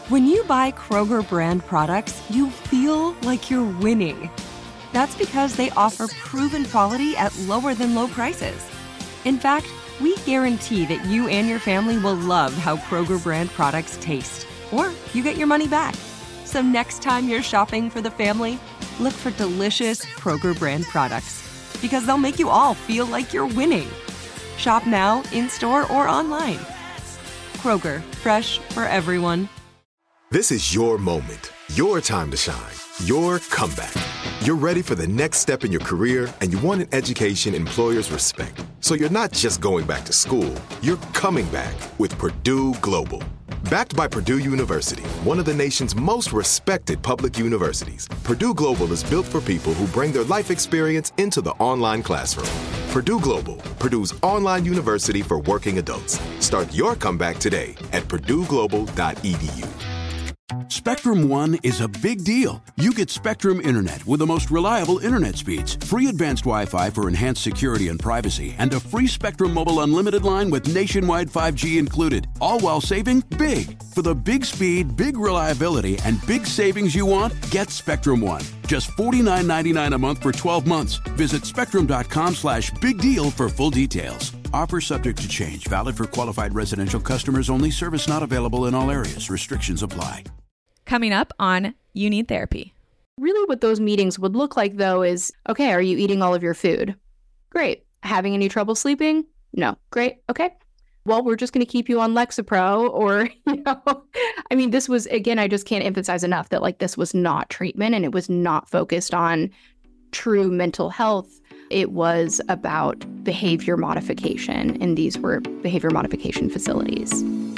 When you buy Kroger brand products, you feel like you're winning. That's because they offer proven quality at lower than low prices. In fact, we guarantee that you and your family will love how Kroger brand products taste, or you get your money back. So next time you're shopping for the family, look for delicious Kroger brand products, because they'll make you all feel like you're winning. Shop now, in-store, or online. Kroger, fresh for everyone. This is your moment, your time to shine, your comeback. You're ready for the next step in your career, and you want an education employers respect. So you're not just going back to school, you're coming back with Purdue Global. Backed by Purdue University, one of the nation's most respected public universities, Purdue Global is built for people who bring their life experience into the online classroom. Purdue Global, Purdue's online university for working adults. Start your comeback today at purdueglobal.edu. Spectrum One is a big deal. You get Spectrum Internet with the most reliable internet speeds, free advanced Wi-Fi for enhanced security and privacy, and a free Spectrum Mobile Unlimited line with nationwide 5G included, all while saving big. For the big speed, big reliability, and big savings you want, get Spectrum One. Just $49.99 a month for 12 months. Visit spectrum.com/big deal for full details. Offer subject to change. Valid for qualified residential customers only. Service not available in all areas. Restrictions apply. Coming up on You Need Therapy. Really what those meetings would look like, though, is, okay, are you eating all of your food? Great. Having any trouble sleeping? No. Great. Okay. Well, we're just going to keep you on Lexapro or, I mean, this was, again, I just can't emphasize enough that this was not treatment, and it was not focused on true mental health. It was about behavior modification, and these were behavior modification facilities.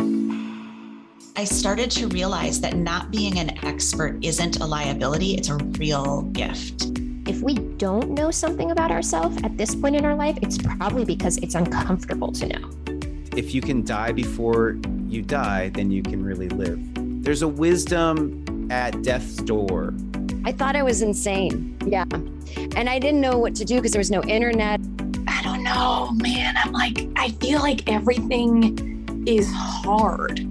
I started to realize that not being an expert isn't a liability, it's a real gift. If we don't know something about ourselves at this point in our life, it's probably because it's uncomfortable to know. If you can die before you die, then you can really live. There's a wisdom at death's door. I thought I was insane. Yeah. And I didn't know what to do because there was no internet. I don't know, man. I feel like everything is hard.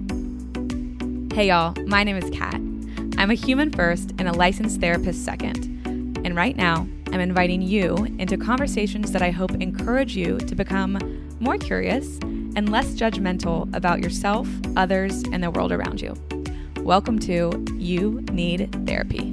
Hey y'all, my name is Kat. I'm a human first and a licensed therapist second. And right now, I'm inviting you into conversations that I hope encourage you to become more curious and less judgmental about yourself, others, and the world around you. Welcome to You Need Therapy.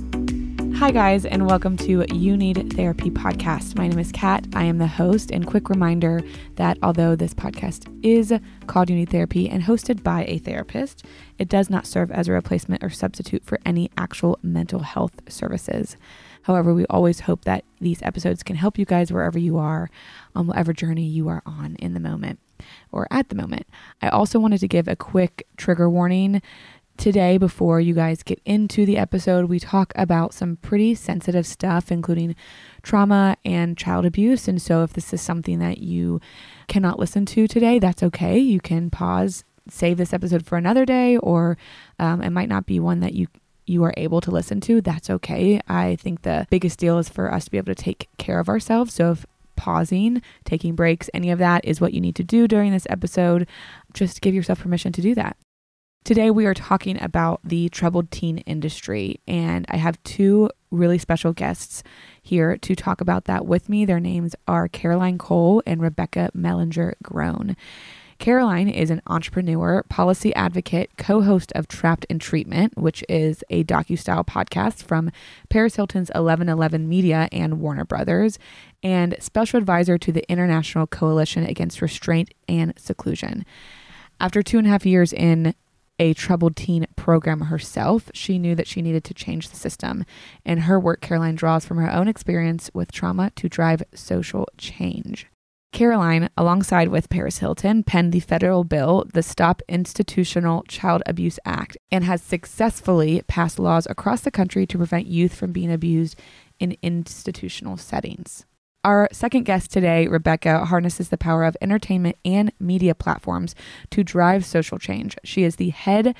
Hi guys, and welcome to You Need Therapy podcast. My name is Kat. I am the host, and quick reminder that although this podcast is called You Need Therapy and hosted by a therapist, it does not serve as a replacement or substitute for any actual mental health services. However, we always hope that these episodes can help you guys wherever you are, on whatever journey you are on in the moment or at the moment. I also wanted to give a quick trigger warning. Today, before you guys get into the episode, we talk about some pretty sensitive stuff, including trauma and child abuse. And so if this is something that you cannot listen to today, that's okay. You can pause, save this episode for another day, or it might not be one that you are able to listen to. That's okay. I think the biggest deal is for us to be able to take care of ourselves. So if pausing, taking breaks, any of that is what you need to do during this episode, just give yourself permission to do that. Today, we are talking about the troubled teen industry, and I have two really special guests here to talk about that with me. Their names are Caroline Cole and Rebecca Mellinger-Groen. Caroline is an entrepreneur, policy advocate, co-host of Trapped in Treatment, which is a docu-style podcast from Paris Hilton's 1111 Media and Warner Brothers, and special advisor to the International Coalition Against Restraint and Seclusion. After 2.5 years in a troubled teen program herself, she knew that she needed to change the system. In her work, Caroline draws from her own experience with trauma to drive social change. Caroline, alongside with Paris Hilton, penned the federal bill, the Stop Institutional Child Abuse Act, and has successfully passed laws across the country to prevent youth from being abused in institutional settings. Our second guest today, Rebecca, harnesses the power of entertainment and media platforms to drive social change. She is the head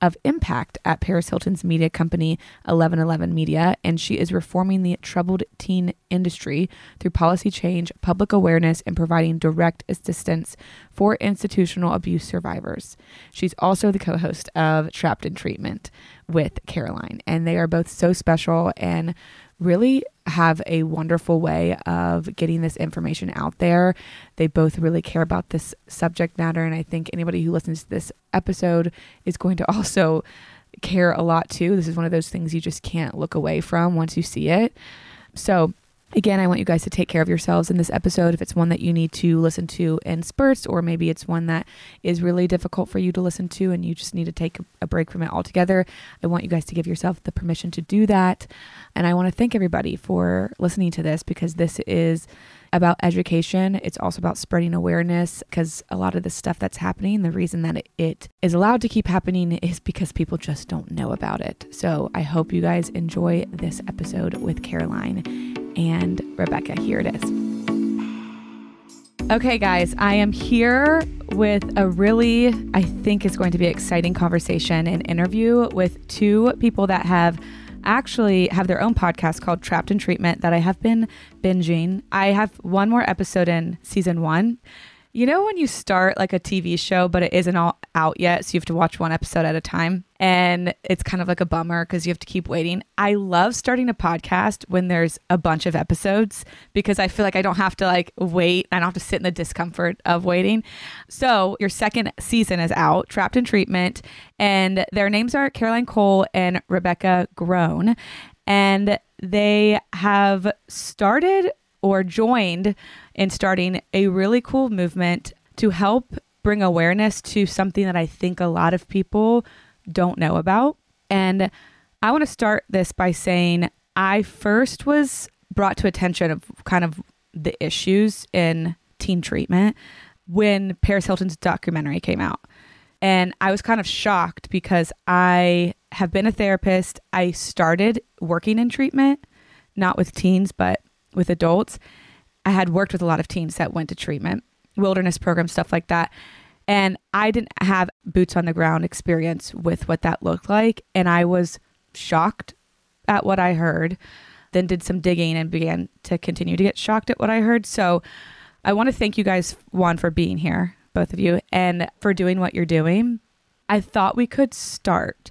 of impact at Paris Hilton's media company, 1111 Media, and she is reforming the troubled teen industry through policy change, public awareness, and providing direct assistance for institutional abuse survivors. She's also the co-host of Trapped in Treatment with Caroline, and they are both so special and really have a wonderful way of getting this information out there. They both really care about this subject matter, and I think anybody who listens to this episode is going to also care a lot too. This is one of those things you just can't look away from once you see it. So again, I want you guys to take care of yourselves in this episode. If it's one that you need to listen to in spurts, or maybe it's one that is really difficult for you to listen to and you just need to take a break from it altogether, I want you guys to give yourself the permission to do that. And I want to thank everybody for listening to this, because this is about education. It's also about spreading awareness, because a lot of the stuff that's happening, the reason that it is allowed to keep happening is because people just don't know about it. So I hope you guys enjoy this episode with Caroline and Rebecca. Here it is. Okay, guys, I am here with a really, I think is going to be an exciting conversation and interview with two people that actually have their own podcast called Trapped in Treatment that I have been binging. I have one more episode in season 1. You know when you start like a TV show, but it isn't all out yet, so you have to watch one episode at a time, and it's kind of like a bummer because you have to keep waiting. I love starting a podcast when there's a bunch of episodes, because I feel like I don't have to like wait. I don't have to sit in the discomfort of waiting. So your second season is out, Trapped in Treatment, and their names are Caroline Cole and Rebecca Groen, and they have started or joined in starting a really cool movement to help bring awareness to something that I think a lot of people don't know about. And I want to start this by saying I first was brought to attention of kind of the issues in teen treatment when Paris Hilton's documentary came out. And I was kind of shocked because I have been a therapist. I started working in treatment, not with teens, but with adults. I had worked with a lot of teens that went to treatment, wilderness programs, stuff like that. And I didn't have boots on the ground experience with what that looked like. And I was shocked at what I heard, then did some digging and began to continue to get shocked at what I heard. So I want to thank you guys, Juan, for being here, both of you, and for doing what you're doing. I thought we could start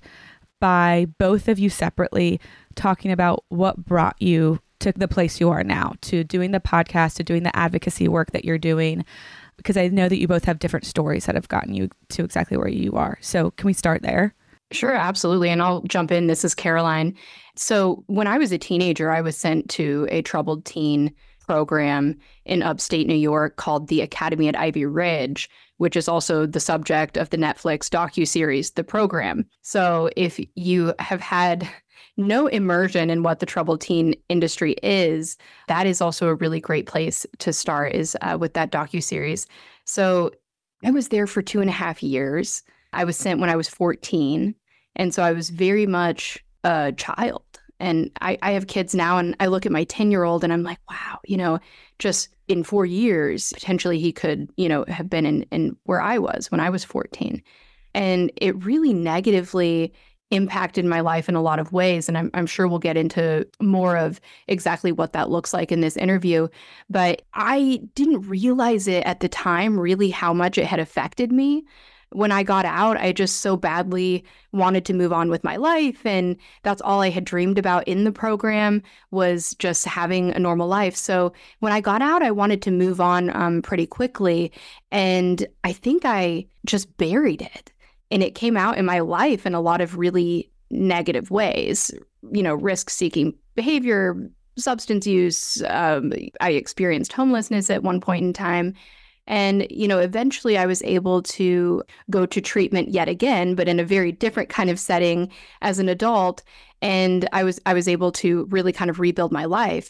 by both of you separately talking about what brought you to the place you are now, to doing the podcast, to doing the advocacy work that you're doing, because I know that you both have different stories that have gotten you to exactly where you are. So can we start there? Sure, absolutely. And I'll jump in. This is Caroline. So when I was a teenager, I was sent to a troubled teen program in upstate New York called the Academy at Ivy Ridge, which is also the subject of the Netflix docuseries, The Program. So if you have had no immersion in what the troubled teen industry is, that is also a really great place to start, is with that docuseries. So I was there for 2.5 years. I was sent when I was 14. And so I was very much a child. And I have kids now, and I look at my 10-year-old and I'm like, wow, just in 4 years, potentially he could, have been in where I was when I was 14. And it really negatively impacted my life in a lot of ways. And I'm sure we'll get into more of exactly what that looks like in this interview. But I didn't realize it at the time, really, how much it had affected me. When I got out, I just so badly wanted to move on with my life. And that's all I had dreamed about in the program, was just having a normal life. So when I got out, I wanted to move on pretty quickly. And I think I just buried it. And it came out in my life in a lot of really negative ways, risk-seeking behavior, substance use. I experienced homelessness at one point in time. And, eventually I was able to go to treatment yet again, but in a very different kind of setting as an adult. And I was able to really kind of rebuild my life.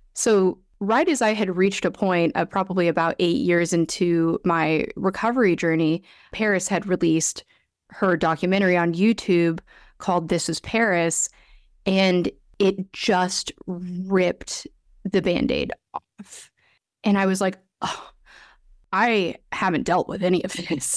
So right as I had reached a point of probably about 8 years into my recovery journey, Paris had released her documentary on YouTube called This Is Paris, and it just ripped the Band-Aid off. And I was like, oh, I haven't dealt with any of this.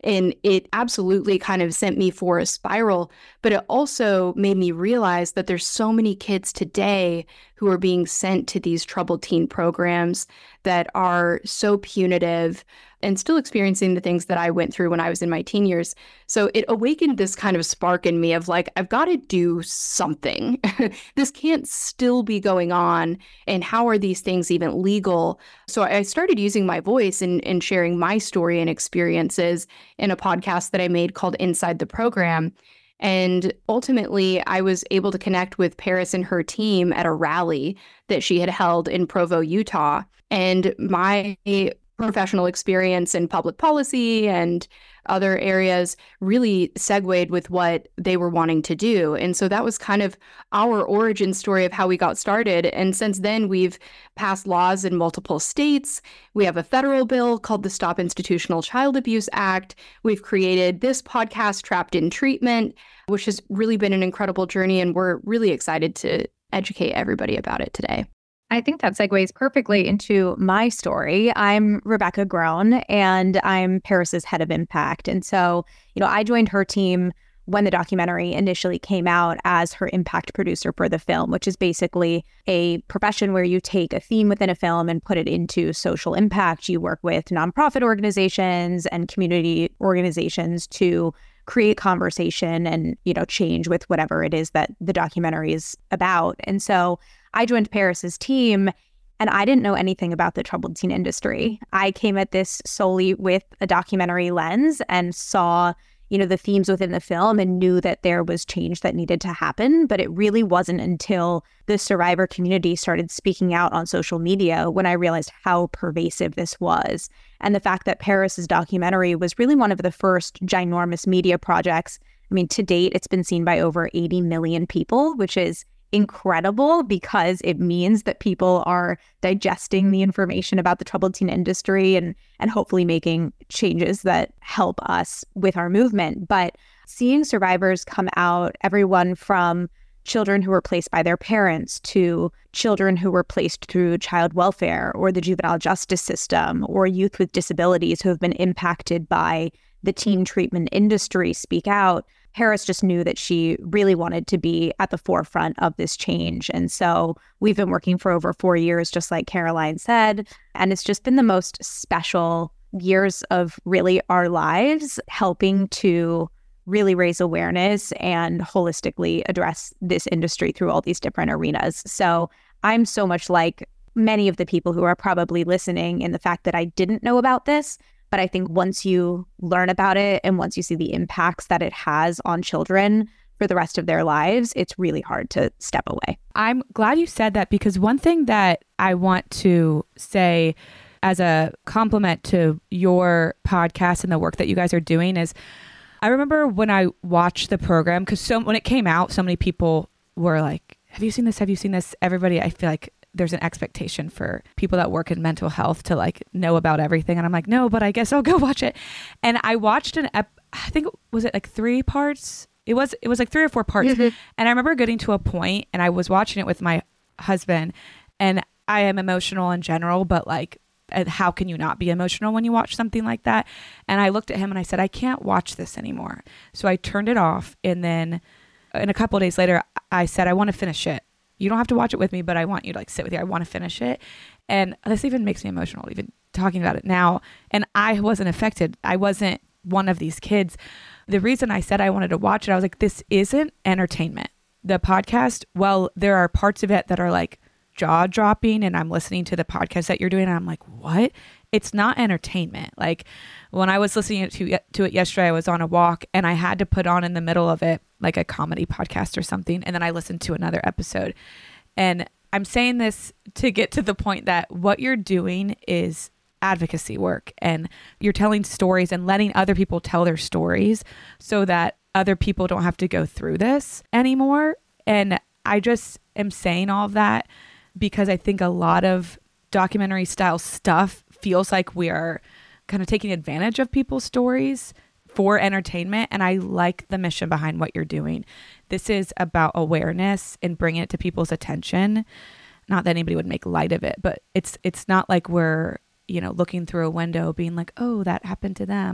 And it absolutely kind of sent me for a spiral, but it also made me realize that there's so many kids today who are being sent to these troubled teen programs that are so punitive and still experiencing the things that I went through when I was in my teen years. So it awakened this kind of spark in me of like, I've got to do something. This can't still be going on. And how are these things even legal? So I started using my voice and sharing my story and experiences in a podcast that I made called Inside the Program. And ultimately, I was able to connect with Paris and her team at a rally that she had held in Provo, Utah. And my professional experience in public policy and other areas really segued with what they were wanting to do. And so that was kind of our origin story of how we got started. And since then, we've passed laws in multiple states. We have a federal bill called the Stop Institutional Child Abuse Act. We've created this podcast, Trapped in Treatment, which has really been an incredible journey. And we're really excited to educate everybody about it today. I think that segues perfectly into my story. I'm Rebecca Groen, and I'm Paris's head of impact. And so, I joined her team when the documentary initially came out as her impact producer for the film, which is basically a profession where you take a theme within a film and put it into social impact. You work with nonprofit organizations and community organizations to create conversation and, change with whatever it is that the documentary is about. And so I joined Paris's team, and I didn't know anything about the troubled teen industry. I came at this solely with a documentary lens and saw, the themes within the film and knew that there was change that needed to happen. But it really wasn't until the survivor community started speaking out on social media when I realized how pervasive this was. And the fact that Paris's documentary was really one of the first ginormous media projects. I mean, to date, it's been seen by over 80 million people, which is incredible because it means that people are digesting the information about the troubled teen industry and hopefully making changes that help us with our movement. But seeing survivors come out, everyone from children who were placed by their parents to children who were placed through child welfare or the juvenile justice system, or youth with disabilities who have been impacted by the teen treatment industry speak out, Paris just knew that she really wanted to be at the forefront of this change. And so we've been working for over 4 years, just like Caroline said. And it's just been the most special years of really our lives, helping to really raise awareness and holistically address this industry through all these different arenas. So I'm so much like many of the people who are probably listening in the fact that I didn't know about this. But I think once you learn about it and once you see the impacts that it has on children for the rest of their lives, it's really hard to step away. I'm glad you said that, because one thing that I want to say as a compliment to your podcast and the work that you guys are doing is, I remember when I watched the program, because when it came out, so many people were like, have you seen this? Have you seen this? Everybody, I feel like there's an expectation for people that work in mental health to know about everything. And I'm like, no, but I guess I'll go watch it. And I watched I think, was it 3 parts? It was 3 or 4 parts. Mm-hmm. And I remember getting to a point and I was watching it with my husband, and I am emotional in general, but how can you not be emotional when you watch something like that? And I looked at him and I said, I can't watch this anymore. So I turned it off. And then a couple of days later, I said, I want to finish it. You don't have to watch it with me, but I want you to sit with you. I want to finish it. And this even makes me emotional, even talking about it now. And I wasn't affected. I wasn't one of these kids. The reason I said I wanted to watch it, I was like, this isn't entertainment. The podcast, well, there are parts of it that are jaw dropping, and I'm listening to the podcast that you're doing and I'm like, what? It's not entertainment. When I was listening to it yesterday, I was on a walk and I had to put on in the middle of it a comedy podcast or something. And then I listened to another episode. And I'm saying this to get to the point that what you're doing is advocacy work, and you're telling stories and letting other people tell their stories so that other people don't have to go through this anymore. And I just am saying all of that because I think a lot of documentary style stuff feels like we are kind of taking advantage of people's stories for entertainment. And I like the mission behind what you're doing. This is about awareness and bringing it to people's attention. Not that anybody would make light of it, but it's not like we're, looking through a window being like, oh, that happened to them.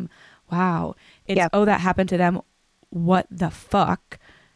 wow. It's, oh, that happened to them. What the fuck?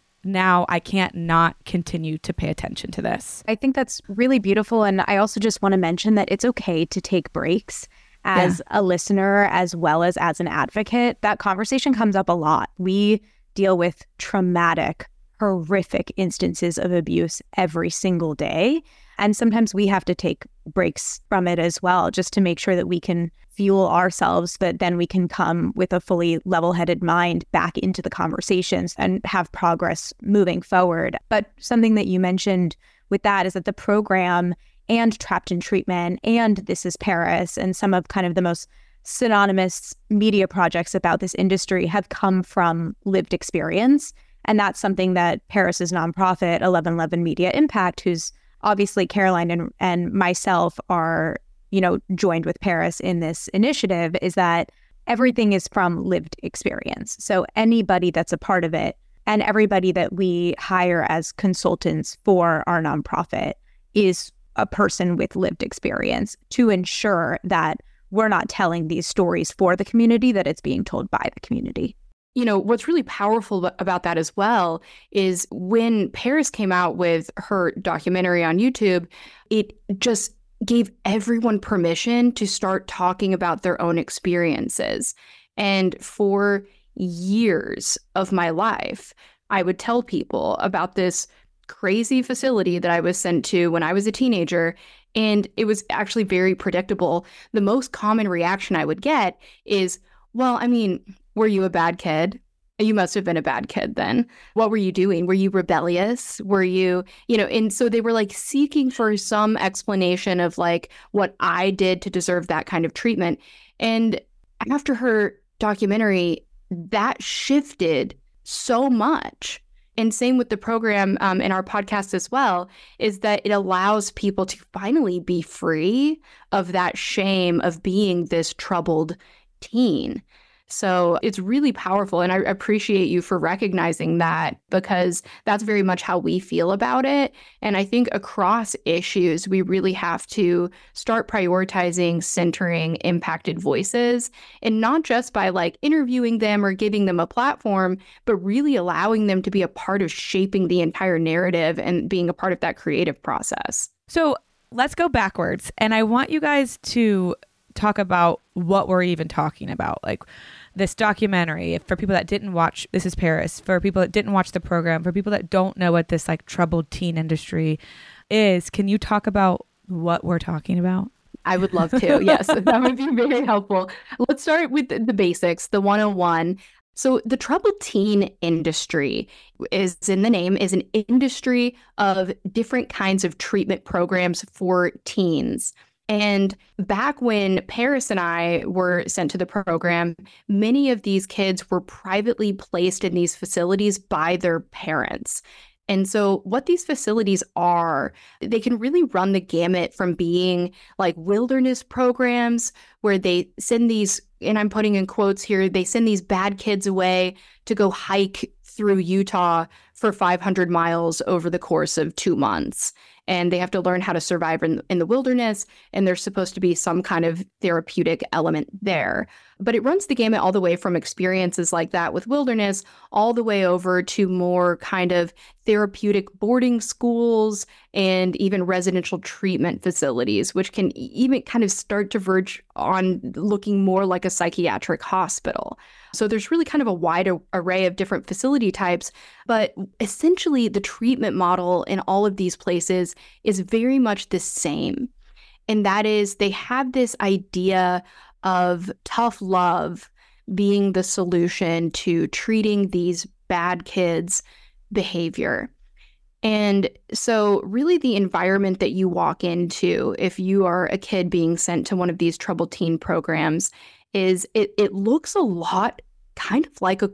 Now I can't not continue to pay attention to this. I think that's really beautiful. And I also just want to mention that it's okay to take breaks as a listener as well as an advocate. That conversation comes up a lot. We deal with traumatic, horrific instances of abuse every single day. And sometimes we have to take breaks from it as well, just to make sure that we can fuel ourselves, but then we can come with a fully level-headed mind back into the conversations and have progress moving forward. But something that you mentioned with that is that the program and Trapped in Treatment and This Is Paris and some of kind of the most synonymous media projects about this industry have come from lived experience. And that's something that Paris's nonprofit, 1111 Media Impact, who's obviously Caroline and myself are, joined with Paris in this initiative, is that everything is from lived experience. So anybody that's a part of it and everybody that we hire as consultants for our nonprofit is a person with lived experience to ensure that we're not telling these stories for the community, that it's being told by the community. What's really powerful about that as well is when Paris came out with her documentary on YouTube, it just gave everyone permission to start talking about their own experiences. And for years of my life, I would tell people about this crazy facility that I was sent to when I was a teenager. And it was actually very predictable. The most common reaction I would get is, well, I mean, were you a bad kid? You must have been a bad kid then. What were you doing? Were you rebellious? Were you, and so they were like seeking for some explanation of like what I did to deserve that kind of treatment. And after her documentary, that shifted so much. And same with the program in our podcast as well, is that it allows people to finally be free of that shame of being this troubled teen. So it's really powerful. And I appreciate you for recognizing that, because that's very much how we feel about it. And I think across issues, we really have to start prioritizing centering impacted voices, and not just by like interviewing them or giving them a platform, but really allowing them to be a part of shaping the entire narrative and being a part of that creative process. So let's go backwards. And I want you guys to talk about what we're even talking about, like this documentary. For people that didn't watch This Is Paris, for people that didn't watch the program, for people that don't know what this like troubled teen industry is, can you talk about what we're talking about? I would love to. Yes, that would be very helpful. Let's start with the basics, the 101. So the troubled teen industry is in the name, is an industry of different kinds of treatment programs for teens. And back when Paris and I were sent to the program, many of these kids were privately placed in these facilities by their parents. And so what these facilities are, they can really run the gamut from being like wilderness programs where they send these, and I'm putting in quotes here, they send these bad kids away to go hike through Utah for 500 miles over the course of 2 months. And they have to learn how to survive in the wilderness, and there's supposed to be some kind of therapeutic element there. But it runs the gamut all the way from experiences like that with wilderness all the way over to more kind of therapeutic boarding schools and even residential treatment facilities, which can even kind of start to verge on looking more like a psychiatric hospital. So there's really kind of a wide array of different facility types, but essentially the treatment model in all of these places is very much the same. And that is, they have this idea of tough love being the solution to treating these bad kids' behavior. And so really the environment that you walk into, if you are a kid being sent to one of these troubled teen programs, is it looks a lot kind of like a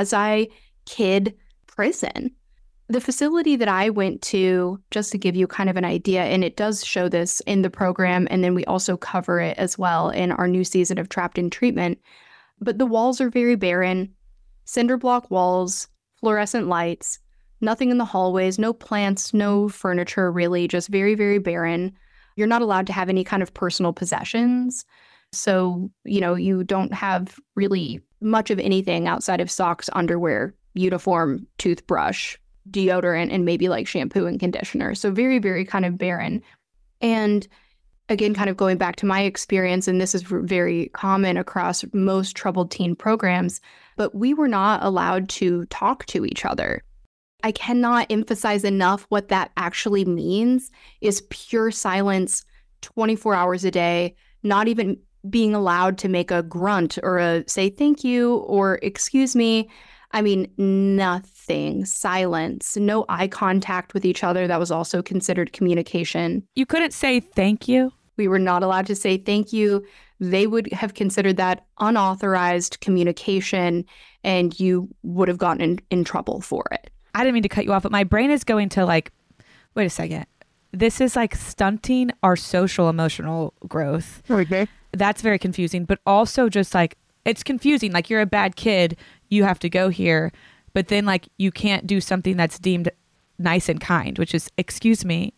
quasi-kid prison. The facility that I went to, just to give you kind of an idea, and it does show this in the program, and then we also cover it as well in our new season of Trapped in Treatment, but the walls are very barren, cinder block walls, fluorescent lights, nothing in the hallways, no plants, no furniture really, just very, very barren. You're not allowed to have any kind of personal possessions. So, you don't have really much of anything outside of socks, underwear, uniform, toothbrush, deodorant, and maybe like shampoo and conditioner. So very, very kind of barren. And again, kind of going back to my experience, and this is very common across most troubled teen programs, but we were not allowed to talk to each other. I cannot emphasize enough what that actually means is pure silence 24 hours a day, not even being allowed to make a grunt or say thank you or excuse me. I mean, nothing, silence, no eye contact with each other. That was also considered communication. You couldn't say thank you? We were not allowed to say thank you. They would have considered that unauthorized communication, and you would have gotten in trouble for it. I didn't mean to cut you off, but my brain is going to like, wait a second. This is like stunting our social emotional growth. Okay. That's very confusing, but also just like, it's confusing. Like, you're a bad kid, you have to go here, but then like you can't do something that's deemed nice and kind, which is, excuse me,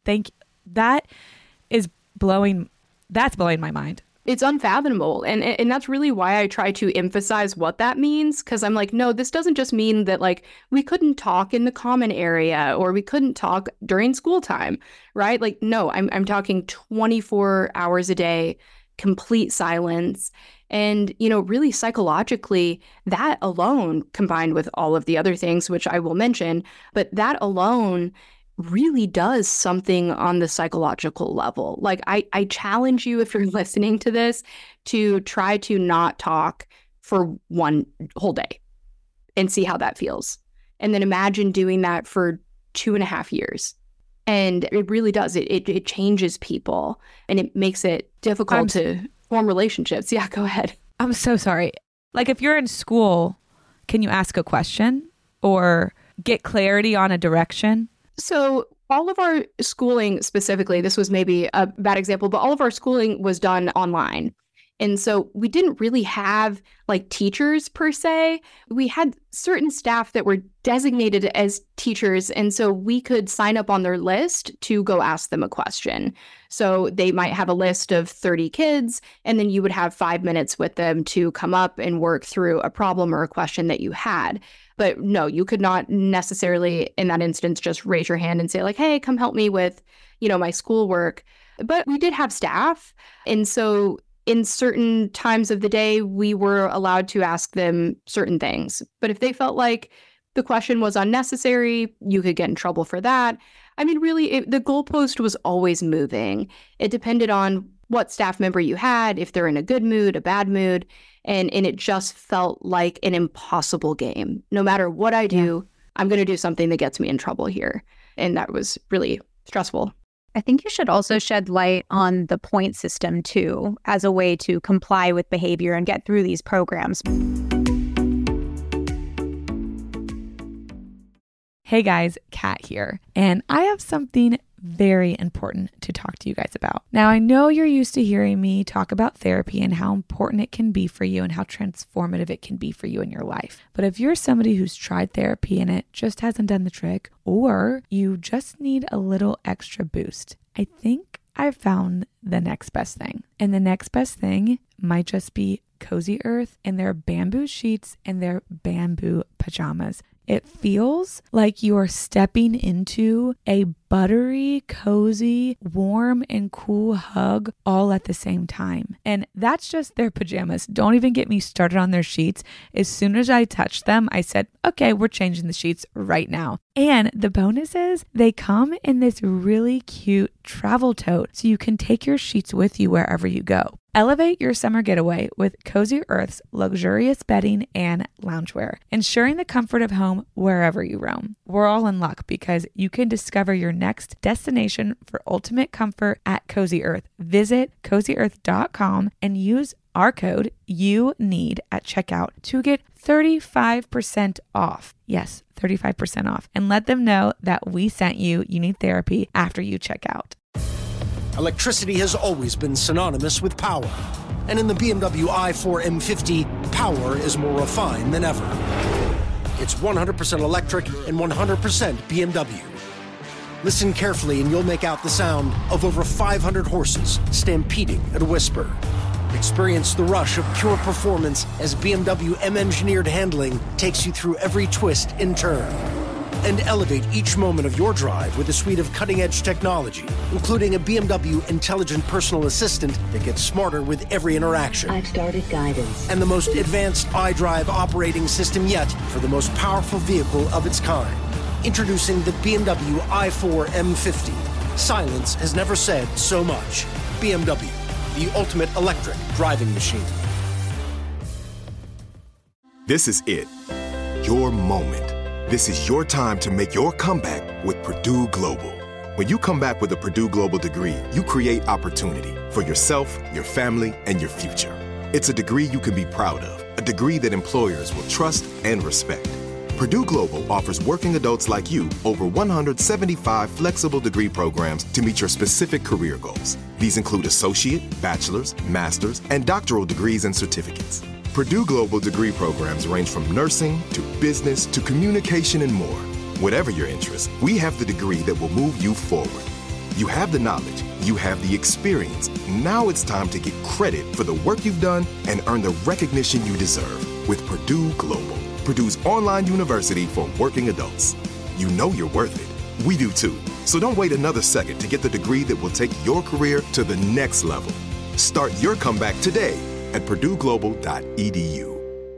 that is blowing my mind. It's unfathomable. And that's really why I try to emphasize what that means. Because I'm like, no, this doesn't just mean that like we couldn't talk in the common area or we couldn't talk during school time, right? Like, no, I'm talking 24 hours a day, complete silence. And, you know, really psychologically, that alone, combined with all of the other things, which I will mention, but that alone really does something on the psychological level. Like, I challenge you, if you're listening to this, to try to not talk for one whole day and see how that feels. And then imagine doing that for 2.5 years. And it really does. It changes people, and it makes it difficult to form relationships. Yeah, go ahead. I'm so sorry. Like, if you're in school, can you ask a question or get clarity on a direction? So all of our schooling, specifically, this was maybe a bad example, but all of our schooling was done online. And so we didn't really have like teachers per se. We had certain staff that were designated as teachers. And so we could sign up on their list to go ask them a question. So they might have a list of 30 kids, and then you would have 5 minutes with them to come up and work through a problem or a question that you had. But no, you could not necessarily in that instance just raise your hand and say like, hey, come help me with, my schoolwork. But we did have staff. And so in certain times of the day, we were allowed to ask them certain things. But if they felt like the question was unnecessary, you could get in trouble for that. I mean, really, the goalpost was always moving. It depended on what staff member you had, if they're in a good mood, a bad mood. And it just felt like an impossible game. No matter what I do, I'm going to do something that gets me in trouble here. And that was really stressful. I think you should also shed light on the point system, too, as a way to comply with behavior and get through these programs. Hey guys, Kat here. And I have something very important to talk to you guys about. Now, I know you're used to hearing me talk about therapy and how important it can be for you and how transformative it can be for you in your life. But if you're somebody who's tried therapy and it just hasn't done the trick, or you just need a little extra boost, I think I've found the next best thing. And the next best thing might just be Cozy Earth and their bamboo sheets and their bamboo pajamas. It feels like you are stepping into a buttery, cozy, warm, and cool hug all at the same time. And that's just their pajamas. Don't even get me started on their sheets. As soon as I touched them, I said, okay, we're changing the sheets right now. And the bonus is they come in this really cute travel tote, so you can take your sheets with you wherever you go. Elevate your summer getaway with Cozy Earth's luxurious bedding and loungewear, ensuring the comfort of home wherever you roam. We're all in luck because you can discover your next destination for ultimate comfort at Cozy Earth. Visit CozyEarth.com and use our code YOUNEED at checkout to get 35% off. Yes, 35% off. And let them know that we sent you Need Therapy after you check out. Electricity has always been synonymous with power. And in the BMW i4 M50, power is more refined than ever. It's 100% electric and 100% BMW. Listen carefully and you'll make out the sound of over 500 horses stampeding at a whisper. Experience the rush of pure performance as BMW M-engineered handling takes you through every twist and turn. And elevate each moment of your drive with a suite of cutting-edge technology, including a BMW intelligent personal assistant that gets smarter with every interaction. I've started guidance. And the most advanced iDrive operating system yet for the most powerful vehicle of its kind. Introducing the BMW i4 M50. Silence has never said so much. BMW, the ultimate electric driving machine. This is it. Your moment. This is your time to make your comeback with Purdue Global. When you come back with a Purdue Global degree, you create opportunity for yourself, your family, and your future. It's a degree you can be proud of, a degree that employers will trust and respect. Purdue Global offers working adults like you over 175 flexible degree programs to meet your specific career goals. These include associate, bachelor's, master's, and doctoral degrees and certificates. Purdue Global degree programs range from nursing to business to communication and more. Whatever your interest, we have the degree that will move you forward. You have the knowledge, you have the experience. Now it's time to get credit for the work you've done and earn the recognition you deserve with Purdue Global, Purdue's online university for working adults. You know you're worth it. We do too. So don't wait another second to get the degree that will take your career to the next level. Start your comeback today at purdueglobal.edu.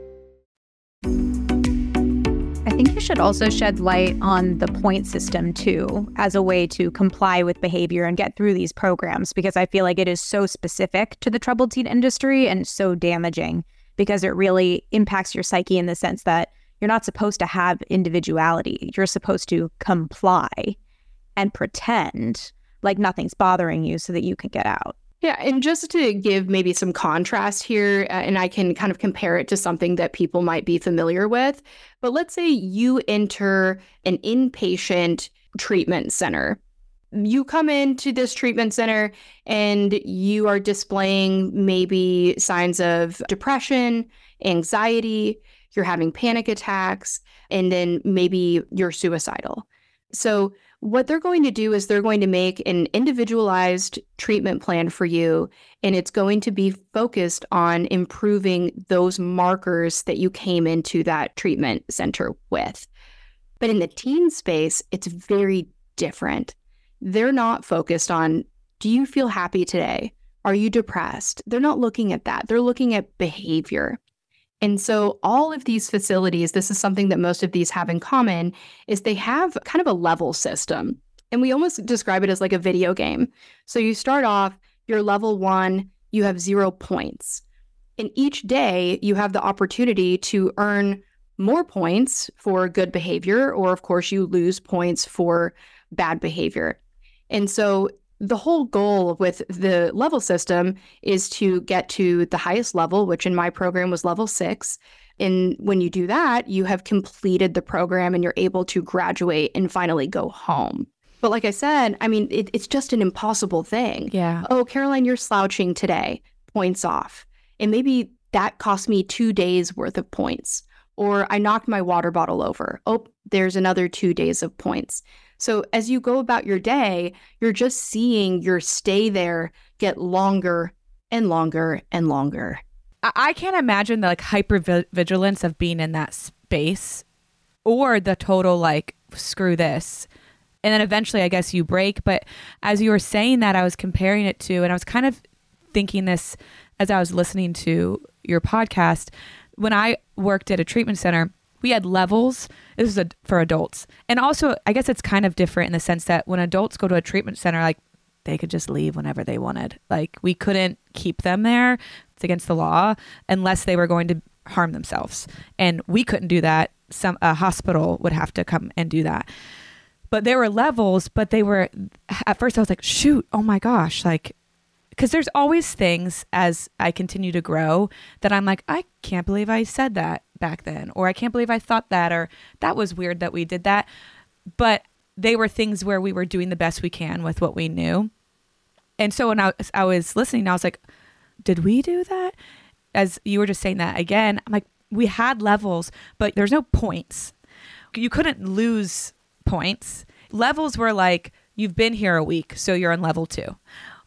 I think you should also shed light on the point system too, as a way to comply with behavior and get through these programs, because I feel like it is so specific to the troubled teen industry and so damaging because it really impacts your psyche in the sense that you're not supposed to have individuality. You're supposed to comply and pretend like nothing's bothering you so that you can get out. Yeah, and just to give maybe some contrast here, and I can kind of compare it to something that people might be familiar with, but let's say you enter an inpatient treatment center. You come into this treatment center and you are displaying maybe signs of depression, anxiety, you're having panic attacks, and then maybe you're suicidal. So what they're going to do is they're going to make an individualized treatment plan for you, and it's going to be focused on improving those markers that you came into that treatment center with. But in the teen space, it's very different. They're not focused on, do you feel happy today? Are you depressed? They're not looking at that. They're looking at behavior. And so all of these facilities, this is something that most of these have in common, is they have kind of a level system. And we almost describe it as like a video game. So you start off, you're level 1, you have 0 points. And each day you have the opportunity to earn more points for good behavior, or of course you lose points for bad behavior. And so the whole goal with the level system is to get to the highest level, which in my program was level 6. And when you do that, you have completed the program and you're able to graduate and finally go home. But like I said, I mean, it's just an impossible thing. Yeah. Oh, Caroline, you're slouching today. Points off. And maybe that cost me 2 days worth of points. Or I knocked my water bottle over. Oh, there's another 2 days of points. So as you go about your day, you're just seeing your stay there get longer and longer and longer. I can't imagine the like hypervigilance of being in that space, or the total like, screw this. And then eventually I guess you break. But as you were saying that, I was comparing it to, and I was kind of thinking this as I was listening to your podcast. When I worked at a treatment center, we had levels. This is for adults. And also, I guess it's kind of different in the sense that when adults go to a treatment center, like they could just leave whenever they wanted. Like we couldn't keep them there. It's against the law unless they were going to harm themselves. And we couldn't do that. A hospital would have to come and do that. But there were levels, but they were, at first I was like, shoot, oh my gosh, like, because there's always things as I continue to grow that I'm like, I can't believe I said that back then, or I can't believe I thought that, or that was weird that we did that. But they were things where we were doing the best we can with what we knew. And so when I was listening, I was like, did we do that? As you were just saying that again, I'm like, we had levels, but there's no points. You couldn't lose points. Levels were like, you've been here a week, so you're on level 2.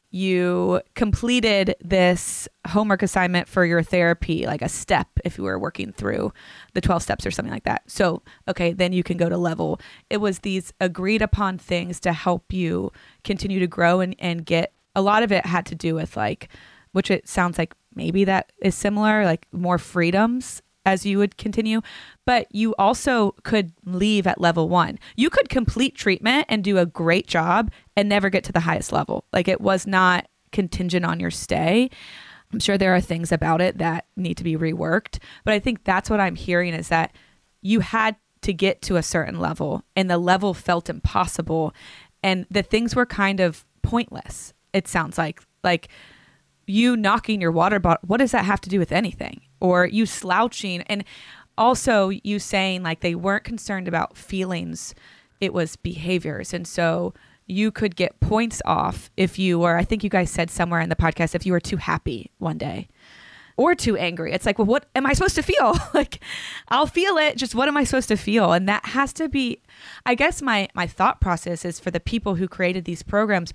you completed this homework assignment for your therapy, like a step, if you were working through the 12 steps or something like that. So, okay, then you can go to level. It was these agreed upon things to help you continue to grow and get, a lot of it had to do with like, which it sounds like maybe that is similar, like more freedoms as you would continue, but you also could leave at level 1. You could complete treatment and do a great job and never get to the highest level. Like it was not contingent on your stay. I'm sure there are things about it that need to be reworked, but I think that's what I'm hearing is that you had to get to a certain level and the level felt impossible and the things were kind of pointless. It sounds like you knocking your water bottle, what does that have to do with anything? Or you slouching, and also you saying like they weren't concerned about feelings, it was behaviors. And so you could get points off if you were, I think you guys said somewhere in the podcast, if you were too happy one day or too angry. It's like, well, what am I supposed to feel? Like, I'll feel it, just what am I supposed to feel? And that has to be, I guess my thought process is for the people who created these programs,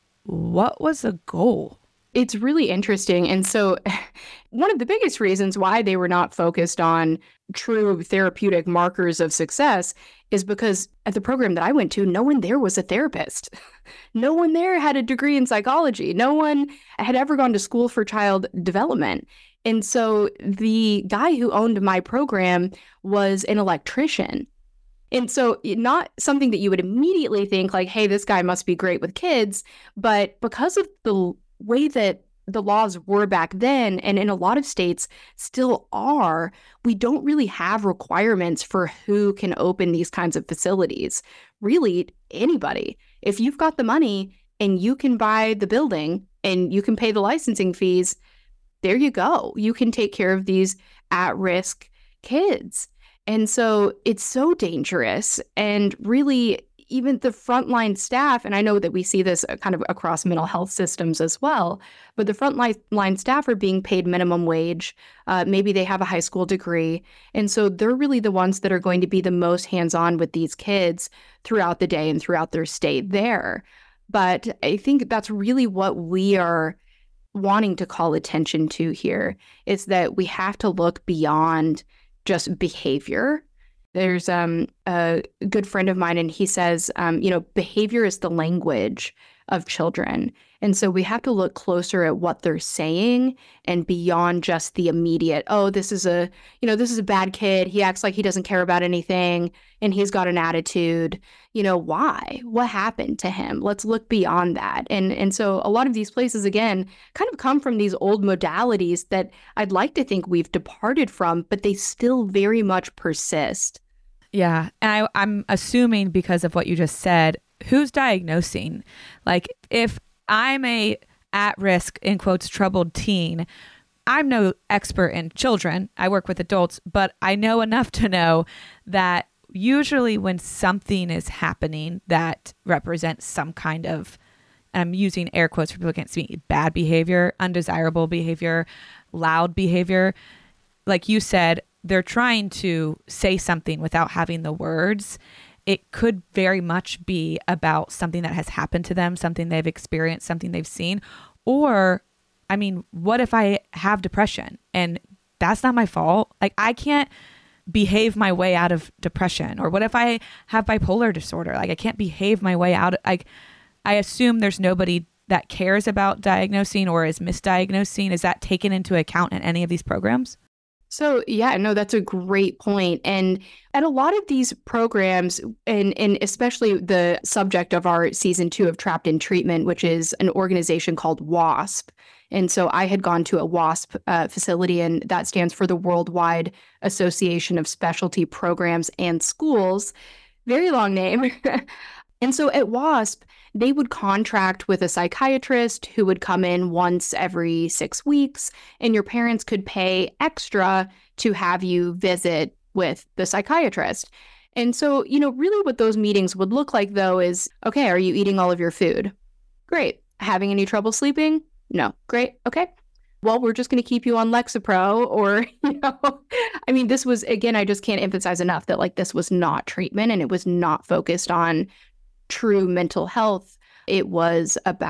what was the goal? It's really interesting. And so one of the biggest reasons why they were not focused on true therapeutic markers of success is because at the program that I went to, no one there was a therapist. No one there had a degree in psychology. No one had ever gone to school for child development. And so the guy who owned my program was an electrician. And so not something that you would immediately think like, hey, this guy must be great with kids. But because of the way that the laws were back then, and in a lot of states still are, we don't really have requirements for who can open these kinds of facilities. Really, anybody. If you've got the money and you can buy the building and you can pay the licensing fees, there you go. You can take care of these at-risk kids. And so it's so dangerous. And really, even the frontline staff, and I know that we see this kind of across mental health systems as well, but the frontline staff are being paid minimum wage. Maybe they have a high school degree. And so they're really the ones that are going to be the most hands-on with these kids throughout the day and throughout their stay there. But I think that's really what we are wanting to call attention to here, is that we have to look beyond just behavior. There's a good friend of mine, and he says, behavior is the language of children. And so we have to look closer at what they're saying and beyond just the immediate, oh, this is a bad kid. He acts like he doesn't care about anything and he's got an attitude. Why? What happened to him? Let's look beyond that. And so a lot of these places, again, kind of come from these old modalities that I'd like to think we've departed from, but they still very much persist. Yeah. And I'm assuming because of what you just said, who's diagnosing? Like if I'm a at-risk, in quotes, troubled teen, I'm no expert in children. I work with adults, but I know enough to know that usually when something is happening that represents some kind of, and I'm using air quotes for people who can't see, bad behavior, undesirable behavior, loud behavior, like you said, they're trying to say something without having the words. It could very much be about something that has happened to them, something they've experienced, something they've seen. Or, I mean, what if I have depression and that's not my fault? Like, I can't behave my way out of depression. Or what if I have bipolar disorder? Like, I can't behave my way out. I assume there's nobody that cares about diagnosing or is misdiagnosing. Is that taken into account in any of these programs? So, yeah, no, that's a great point. And at a lot of these programs, and especially the subject of our season 2 of Trapped in Treatment, which is an organization called WASP. And so I had gone to a WASP facility, and that stands for the Worldwide Association of Specialty Programs and Schools. Very long name. And so at WASP, they would contract with a psychiatrist who would come in once every 6 weeks, and your parents could pay extra to have you visit with the psychiatrist. And so, really what those meetings would look like, though, is, okay, are you eating all of your food? Great. Having any trouble sleeping? No. Great. Okay. Well, we're just going to keep you on Lexapro, or, this was, again, I just can't emphasize enough that this was not treatment, and it was not focused on true mental health. It was about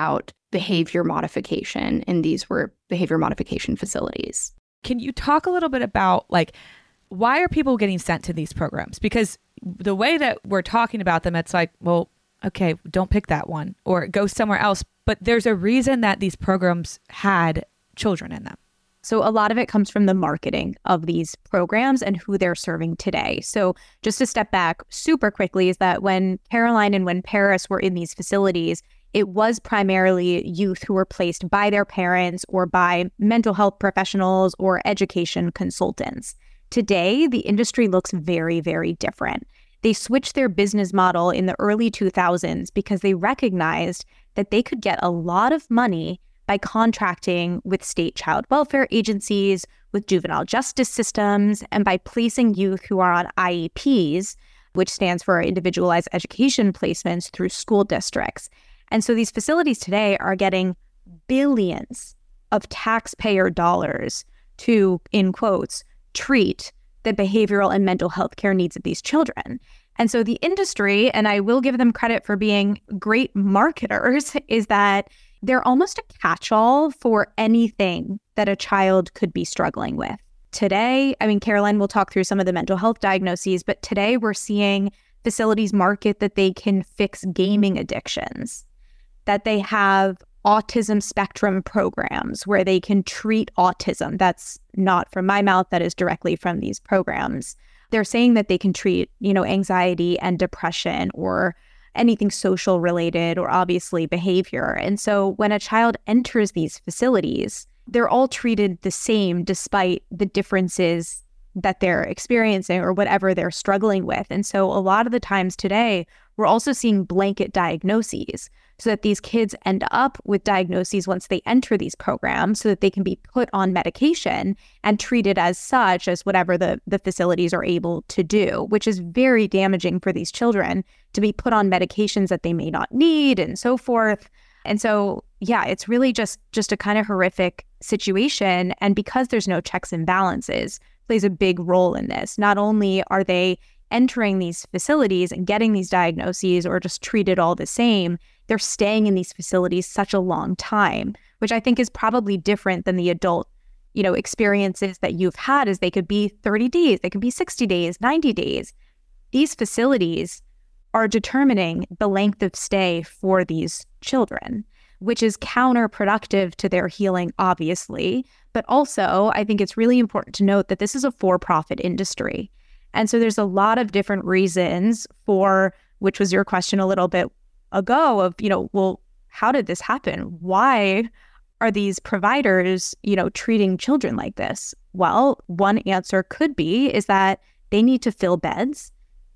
behavior modification, and these were behavior modification facilities. Can you talk a little bit about like, why are people getting sent to these programs? Because the way that we're talking about them, it's like, well, okay, don't pick that one or go somewhere else. But there's a reason that these programs had children in them. So a lot of it comes from the marketing of these programs and who they're serving today. So just to step back super quickly is that when Caroline and when Paris were in these facilities, it was primarily youth who were placed by their parents or by mental health professionals or education consultants. Today, the industry looks very, very different. They switched their business model in the early 2000s because they recognized that they could get a lot of money by contracting with state child welfare agencies, with juvenile justice systems, and by placing youth who are on IEPs, which stands for Individualized Education Placements, through school districts. And so these facilities today are getting billions of taxpayer dollars to, in quotes, treat the behavioral and mental health care needs of these children. And so the industry, and I will give them credit for being great marketers, is that they're almost a catch-all for anything that a child could be struggling with. Today, I mean, Caroline will talk through some of the mental health diagnoses, but today we're seeing facilities market that they can fix gaming addictions, that they have autism spectrum programs where they can treat autism. That's not from my mouth, that is directly from these programs. They're saying that they can treat, anxiety and depression or anything social related or obviously behavior. And so when a child enters these facilities, they're all treated the same despite the differences that they're experiencing or whatever they're struggling with. And so a lot of the times today, we're also seeing blanket diagnoses so that these kids end up with diagnoses once they enter these programs so that they can be put on medication and treated as such as whatever the facilities are able to do, which is very damaging for these children to be put on medications that they may not need and so forth. And so, yeah, it's really just a kind of horrific situation. And because there's no checks and balances, plays a big role in this. Not only are they entering these facilities and getting these diagnoses or just treated all the same, they're staying in these facilities such a long time, which I think is probably different than the adult, experiences that you've had, as they could be 30 days, they could be 60 days, 90 days. These facilities are determining the length of stay for these children, which is counterproductive to their healing, obviously. But also, I think it's really important to note that this is a for-profit industry. And so there's a lot of different reasons for, which was your question a little bit ago, of, well, how did this happen? Why are these providers, treating children like this? Well, one answer could be is that they need to fill beds.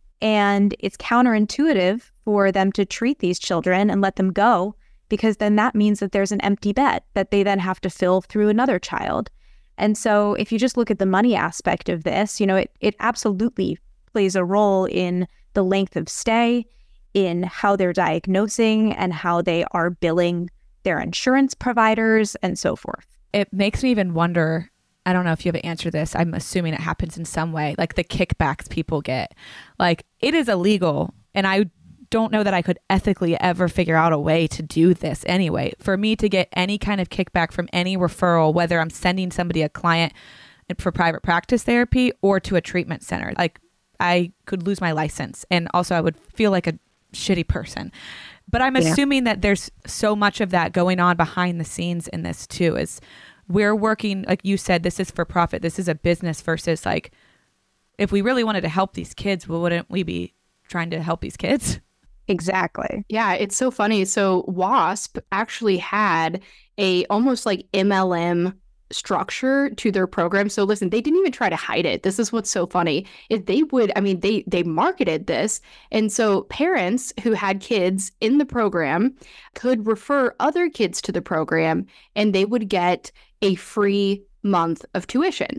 And it's counterintuitive for them to treat these children and let them go, because then that means that there's an empty bed that they then have to fill through another child. And so if you just look at the money aspect of this, it absolutely plays a role in the length of stay, in how they're diagnosing and how they are billing their insurance providers and so forth. It makes me even wonder, I don't know if you have an answer to this. I'm assuming it happens in some way, like the kickbacks people get. Like, it is illegal, and I don't know that I could ethically ever figure out a way to do this anyway. For me to get any kind of kickback from any referral, whether I'm sending somebody a client for private practice therapy or to a treatment center, like, I could lose my license, and also I would feel like a shitty person. But I'm assuming that there's so much of that going on behind the scenes in this too, is we're working, like you said, this is for profit. This is a business versus, like, if we really wanted to help these kids, well, wouldn't we be trying to help these kids? Exactly. Yeah, it's so funny. So WASP actually had a almost like MLM structure to their program. So listen, they didn't even try to hide it. This is what's so funny. If they would, they marketed this. And so parents who had kids in the program could refer other kids to the program, and they would get a free month of tuition.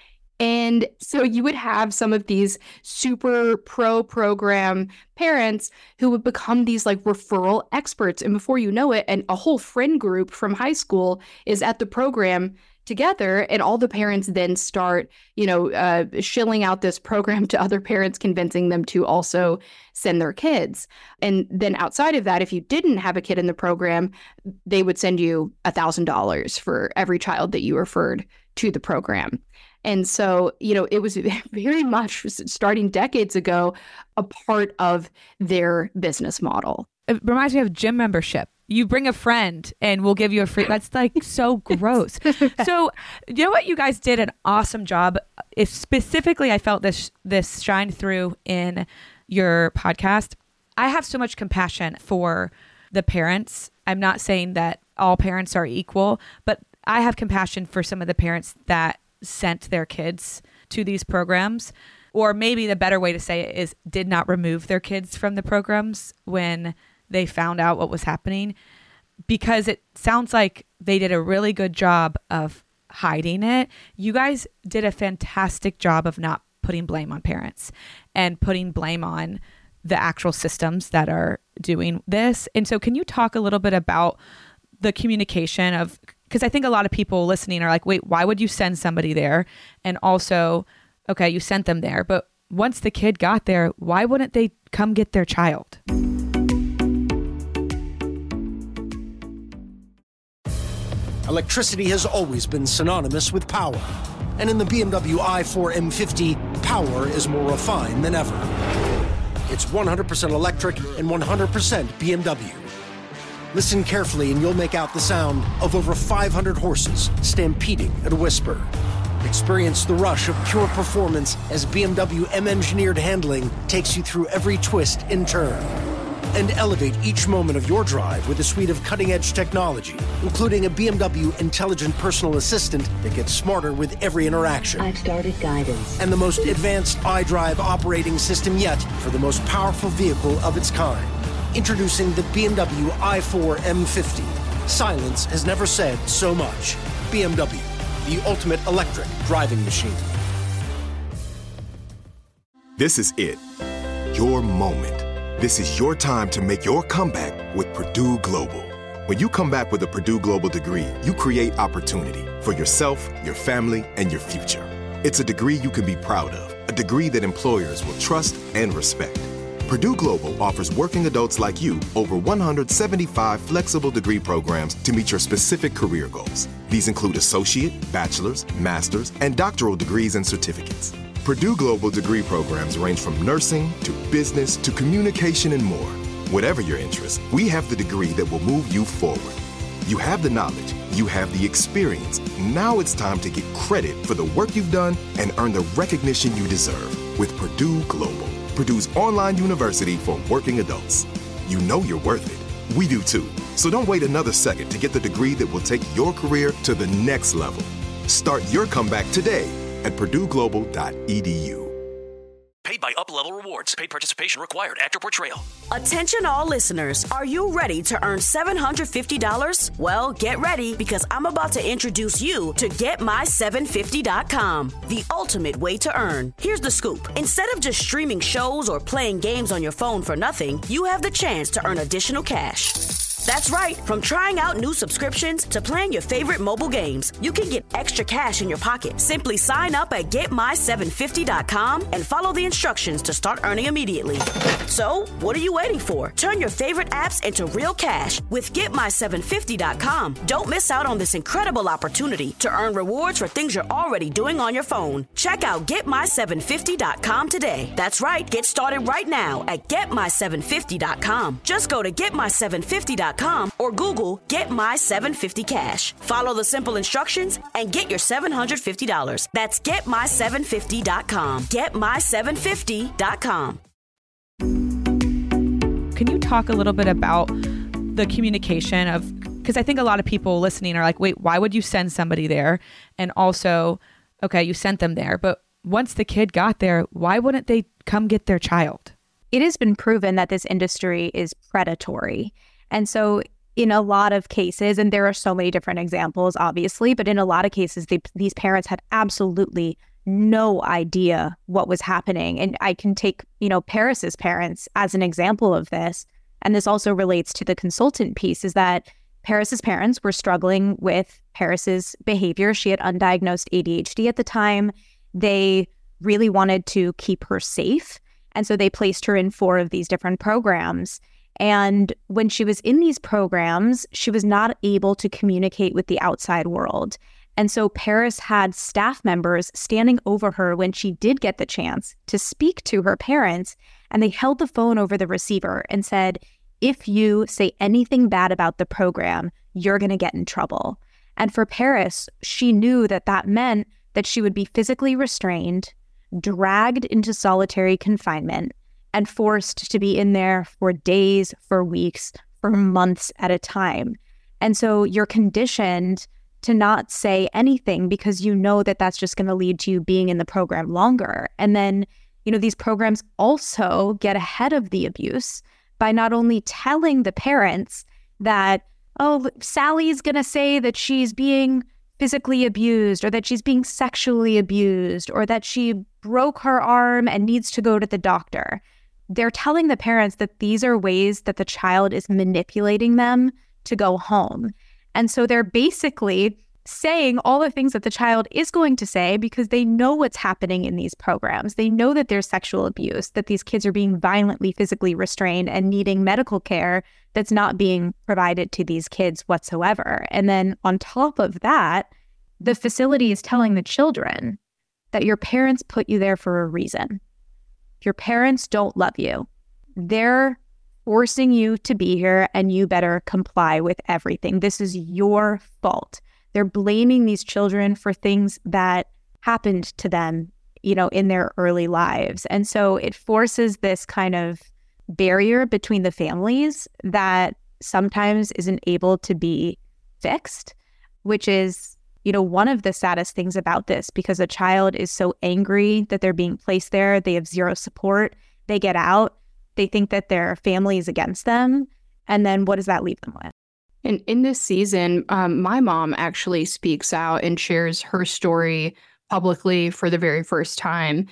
And so you would have some of these super pro program parents who would become these like referral experts. And before you know it, and a whole friend group from high school is at the program together, and all the parents then start, shilling out this program to other parents, convincing them to also send their kids. And then outside of that, if you didn't have a kid in the program, they would send you $1,000 for every child that you referred to the program. And so, it was very much, starting decades ago, a part of their business model. It reminds me of gym membership. You bring a friend and we'll give you a free. That's like so gross. So, you know what? You guys did an awesome job. If specifically, I felt this shined through in your podcast. I have so much compassion for the parents. I'm not saying that all parents are equal, but I have compassion for some of the parents that sent their kids to these programs, or maybe the better way to say it is did not remove their kids from the programs when they found out what was happening, because it sounds like they did a really good job of hiding it. You guys did a fantastic job of not putting blame on parents and putting blame on the actual systems that are doing this. And so can you talk a little bit about the communication of, because I think a lot of people listening are like, wait, why would you send somebody there? And also, okay, you sent them there, but once the kid got there, why wouldn't they come get their child? Electricity has always been synonymous with power. And in the BMW i4 M50, power is more refined than ever. It's 100% electric and 100% BMW. Listen carefully and you'll make out the sound of over 500 horses stampeding at a whisper. Experience the rush of pure performance as BMW M-engineered handling takes you through every twist and turn. And elevate each moment of your drive with a suite of cutting-edge technology, including a BMW intelligent personal assistant that gets smarter with every interaction. I've started guidance. And the most advanced iDrive operating system yet for the most powerful vehicle of its kind. Introducing the BMW i4 M50. Silence has never said so much. BMW, the ultimate electric driving machine. This is it. Your moment. This is your time to make your comeback with Purdue Global. When you come back with a Purdue Global degree, you create opportunity for yourself, your family, and your future. It's a degree you can be proud of, a degree that employers will trust and respect. Purdue Global offers working adults like you over 175 flexible degree programs to meet your specific career goals. These include associate, bachelor's, master's, and doctoral degrees and certificates. Purdue Global degree programs range from nursing to business to communication and more. Whatever your interest, we have the degree that will move you forward. You have the knowledge, you have the experience. Now it's time to get credit for the work you've done and earn the recognition you deserve with Purdue Global, Purdue's online university for working adults. You know you're worth it. We do too. So don't wait another second to get the degree that will take your career to the next level. Start your comeback today at purdueglobal.edu. Paid by UpLevel Rewards. Paid participation required. Actor portrayal. Attention all listeners. Are you ready to earn $750? Well, get ready because I'm about to introduce you to GetMy750.com, the ultimate way to earn. Here's the scoop. Instead of just streaming shows or playing games on your phone for nothing, you have the chance to earn additional cash. That's right. From trying out new subscriptions to playing your favorite mobile games, you can get extra cash in your pocket. Simply sign up at GetMy750.com and follow the instructions to start earning immediately. So, what are you waiting for? Turn your favorite apps into real cash with GetMy750.com. Don't miss out on this incredible opportunity to earn rewards for things you're already doing on your phone. Check out GetMy750.com today. That's right. Get started right now at GetMy750.com. Just go to GetMy750.com or Google Get My 750 Cash. Follow the simple instructions and get your $750. That's GetMy750.com. GetMy750.com. Can you talk a little bit about the communication of, because I think a lot of people listening are like, wait, why would you send somebody there? And also, okay, you sent them there, but once the kid got there, why wouldn't they come get their child? It has been proven that this industry is predatory. And so in a lot of cases, and there are so many different examples, obviously, but in a lot of cases, these parents had absolutely no idea what was happening. And I can take, Paris's parents as an example of this. And this also relates to the consultant piece, is that Paris's parents were struggling with Paris's behavior. She had undiagnosed ADHD at the time. They really wanted to keep her safe. And so they placed her in 4 of these different programs. And when she was in these programs, she was not able to communicate with the outside world. And so Paris had staff members standing over her when she did get the chance to speak to her parents. And they held the phone over the receiver and said, if you say anything bad about the program, you're going to get in trouble. And for Paris, she knew that that meant that she would be physically restrained, dragged into solitary confinement, and forced to be in there for days, for weeks, for months at a time. And so you're conditioned to not say anything because you know that that's just going to lead to you being in the program longer. And then, these programs also get ahead of the abuse by not only telling the parents that, oh, Sally's going to say that she's being physically abused or that she's being sexually abused or that she broke her arm and needs to go to the doctor. They're telling the parents that these are ways that the child is manipulating them to go home. And so they're basically saying all the things that the child is going to say because they know what's happening in these programs. They know that there's sexual abuse, that these kids are being violently physically restrained and needing medical care that's not being provided to these kids whatsoever. And then on top of that, the facility is telling the children that your parents put you there for a reason. Your parents don't love you. They're forcing you to be here and you better comply with everything. This is your fault. They're blaming these children for things that happened to them, in their early lives. And so it forces this kind of barrier between the families that sometimes isn't able to be fixed, which is, one of the saddest things about this, because a child is so angry that they're being placed there. They have zero support. They get out. They think that their family is against them. And then what does that leave them with? And in this season, my mom actually speaks out and shares her story publicly for the very first time.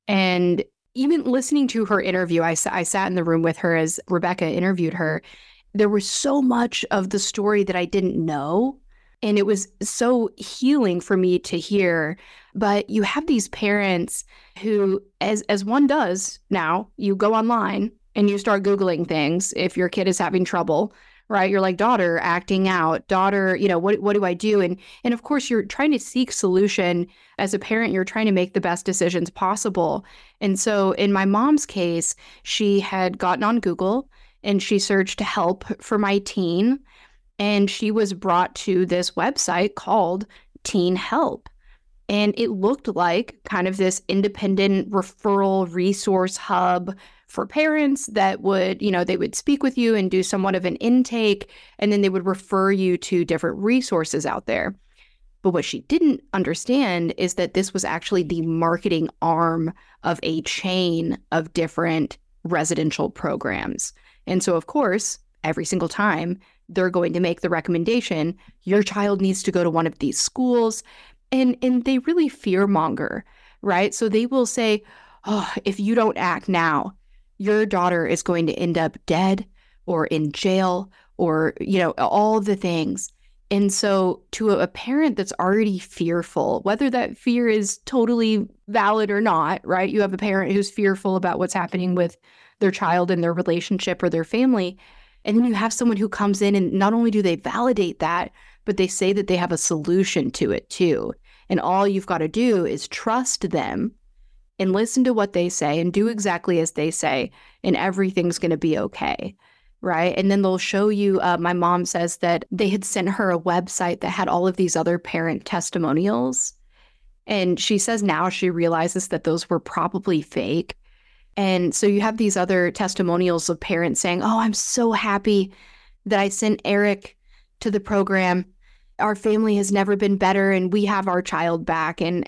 And even listening to her interview, I sat in the room with her as Rebecca interviewed her. There was so much of the story that I didn't know. And it was so healing for me to hear. But you have these parents who, as one does now, you go online and you start Googling things if your kid is having trouble. Right? You're like, daughter acting out, daughter, what do I do? And of course, you're trying to seek solution. As a parent, you're trying to make the best decisions possible. And so in my mom's case, she had gotten on Google and she searched help for my teen. And she was brought to this website called Teen Help. And it looked like kind of this independent referral resource hub for parents that would, they would speak with you and do somewhat of an intake, and then they would refer you to different resources out there. But what she didn't understand is that this was actually the marketing arm of a chain of different residential programs. And so, of course, every single time they're going to make the recommendation, your child needs to go to one of these schools. And they really fearmonger, right? So they will say, oh, if you don't act now, your daughter is going to end up dead or in jail or, all the things. And so to a parent that's already fearful, whether that fear is totally valid or not, right? You have a parent who's fearful about what's happening with their child and their relationship or their family. And then you have someone who comes in and not only do they validate that, but they say that they have a solution to it too. And all you've got to do is trust them and listen to what they say and do exactly as they say, and everything's going to be okay, right? And then they'll show you, my mom says that they had sent her a website that had all of these other parent testimonials. And she says now she realizes that those were probably fake. And so you have these other testimonials of parents saying, oh, I'm so happy that I sent Eric to the program. Our family has never been better and we have our child back and,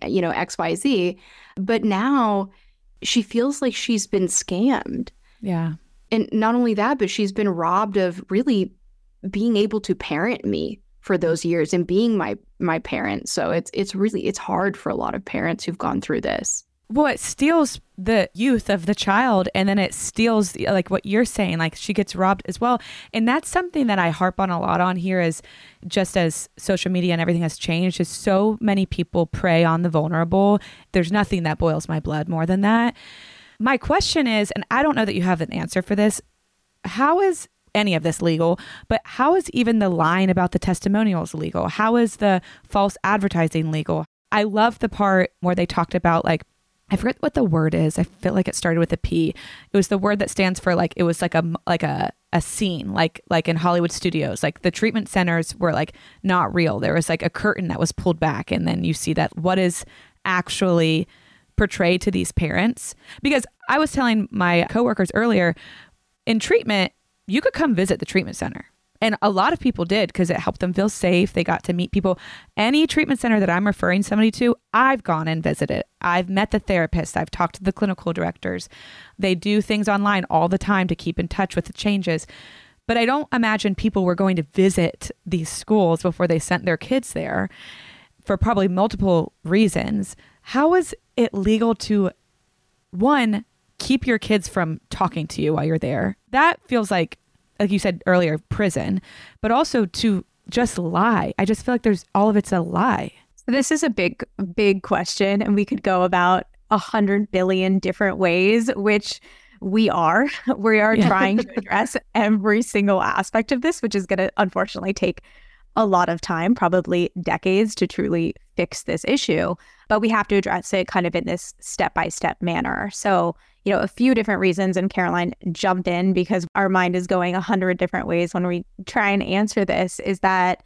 XYZ. But now she feels like she's been scammed. Yeah. And not only that, but she's been robbed of really being able to parent me for those years and being my parent. So it's hard for a lot of parents who've gone through this. Well, it steals the youth of the child, and then it steals, like what you're saying, like she gets robbed as well. And that's something that I harp on a lot on here, is just as social media and everything has changed, is so many people prey on the vulnerable. There's nothing that boils my blood more than that. My question is, and I don't know that you have an answer for this, how is any of this legal, but how is even the lying about the testimonials legal? How is the false advertising legal? I love the part where they talked about, like, I forget what the word is. I feel like it started with a P. It was the word that stands for, like, it was like a scene, like in Hollywood studios, like the treatment centers were like not real. There was like a curtain that was pulled back, and then you see that what is actually portrayed to these parents. Because I was telling my coworkers earlier, in treatment, you could come visit the treatment center. And a lot of people did, because it helped them feel safe. They got to meet people. Any treatment center that I'm referring somebody to, I've gone and visited. I've met the therapists. I've talked to the clinical directors. They do things online all the time to keep in touch with the changes. But I don't imagine people were going to visit these schools before they sent their kids there, for probably multiple reasons. How is it legal to, one, keep your kids from talking to you while you're there? That feels like you said earlier, prison, but also to just lie. I just feel like all of it's a lie. This is a big question, and we could go about 100 billion different ways, which we are trying to address every single aspect of this, which is going to unfortunately take a lot of time, probably decades, to truly fix this issue. But we have to address it kind of in this step-by-step manner. So, a few different reasons, and Caroline, jump in because our mind is going 100 different ways when we try and answer this, is that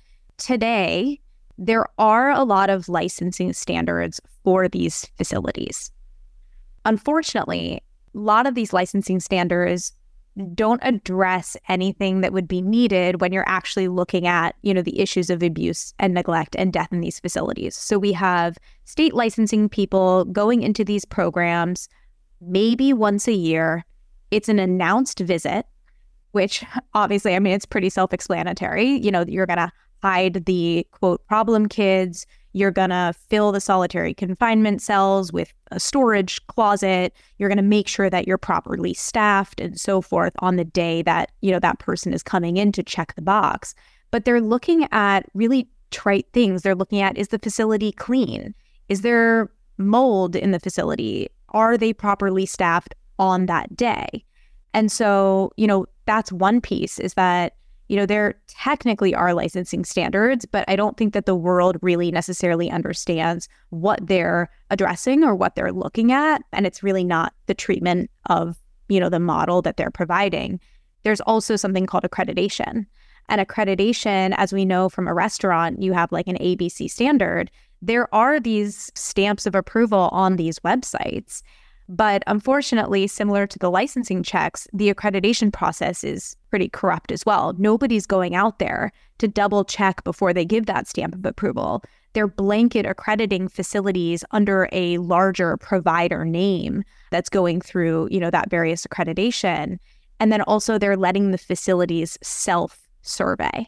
today there are a lot of licensing standards for these facilities. Unfortunately, a lot of these licensing standards don't address anything that would be needed when you're actually looking at, the issues of abuse and neglect and death in these facilities. So we have state licensing people going into these programs maybe once a year. It's an announced visit, which obviously, it's pretty self-explanatory. You're going to hide the, quote, problem kids. You're going to fill the solitary confinement cells with a storage closet. You're going to make sure that you're properly staffed and so forth on the day that, that person is coming in to check the box. But they're looking at really trite things. They're looking at, is the facility clean? Is there mold in the facility? Are they properly staffed on that day? And so, that's one piece, is that, there technically are licensing standards, but I don't think that the world really necessarily understands what they're addressing or what they're looking at. And it's really not the treatment of, the model that they're providing. There's also something called accreditation. And accreditation, as we know from a restaurant, you have like an ABC standard. There are these stamps of approval on these websites. But unfortunately, similar to the licensing checks, the accreditation process is pretty corrupt as well. Nobody's going out there to double check before they give that stamp of approval. They're blanket accrediting facilities under a larger provider name that's going through, that various accreditation. And then also they're letting the facilities self-survey.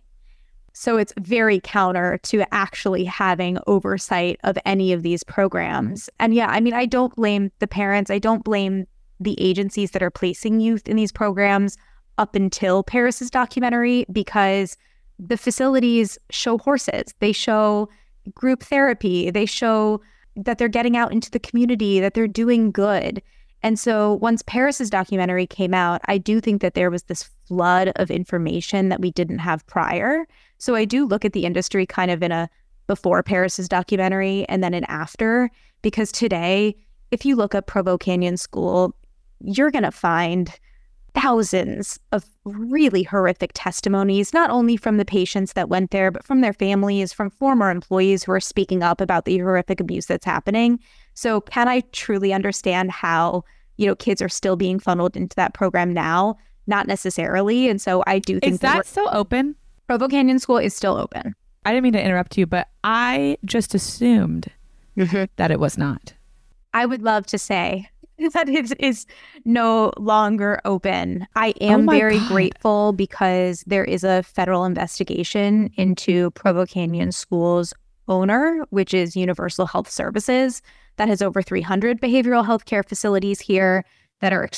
So it's very counter to actually having oversight of any of these programs. And yeah, I don't blame the parents. I don't blame the agencies that are placing youth in these programs up until Paris's documentary, because the facilities show horses. They show group therapy. They show that they're getting out into the community, that they're doing good. And so once Paris's documentary came out, I do think that there was this flood of information that we didn't have prior. So I do look at the industry kind of in a before Paris's documentary and then an after, because today, if you look up Provo Canyon School, you're going to find thousands of really horrific testimonies, not only from the patients that went there, but from their families, from former employees who are speaking up about the horrific abuse that's happening. So can I truly understand how, kids are still being funneled into that program now? Not necessarily. And so I do think is that still open? Provo Canyon School is still open. I didn't mean to interrupt you, but I just assumed that it was not. I would love to say that it is no longer open. I am very grateful because there is a federal investigation into Provo Canyon School's owner, which is Universal Health Services, that has over 300 behavioral health care facilities here that are,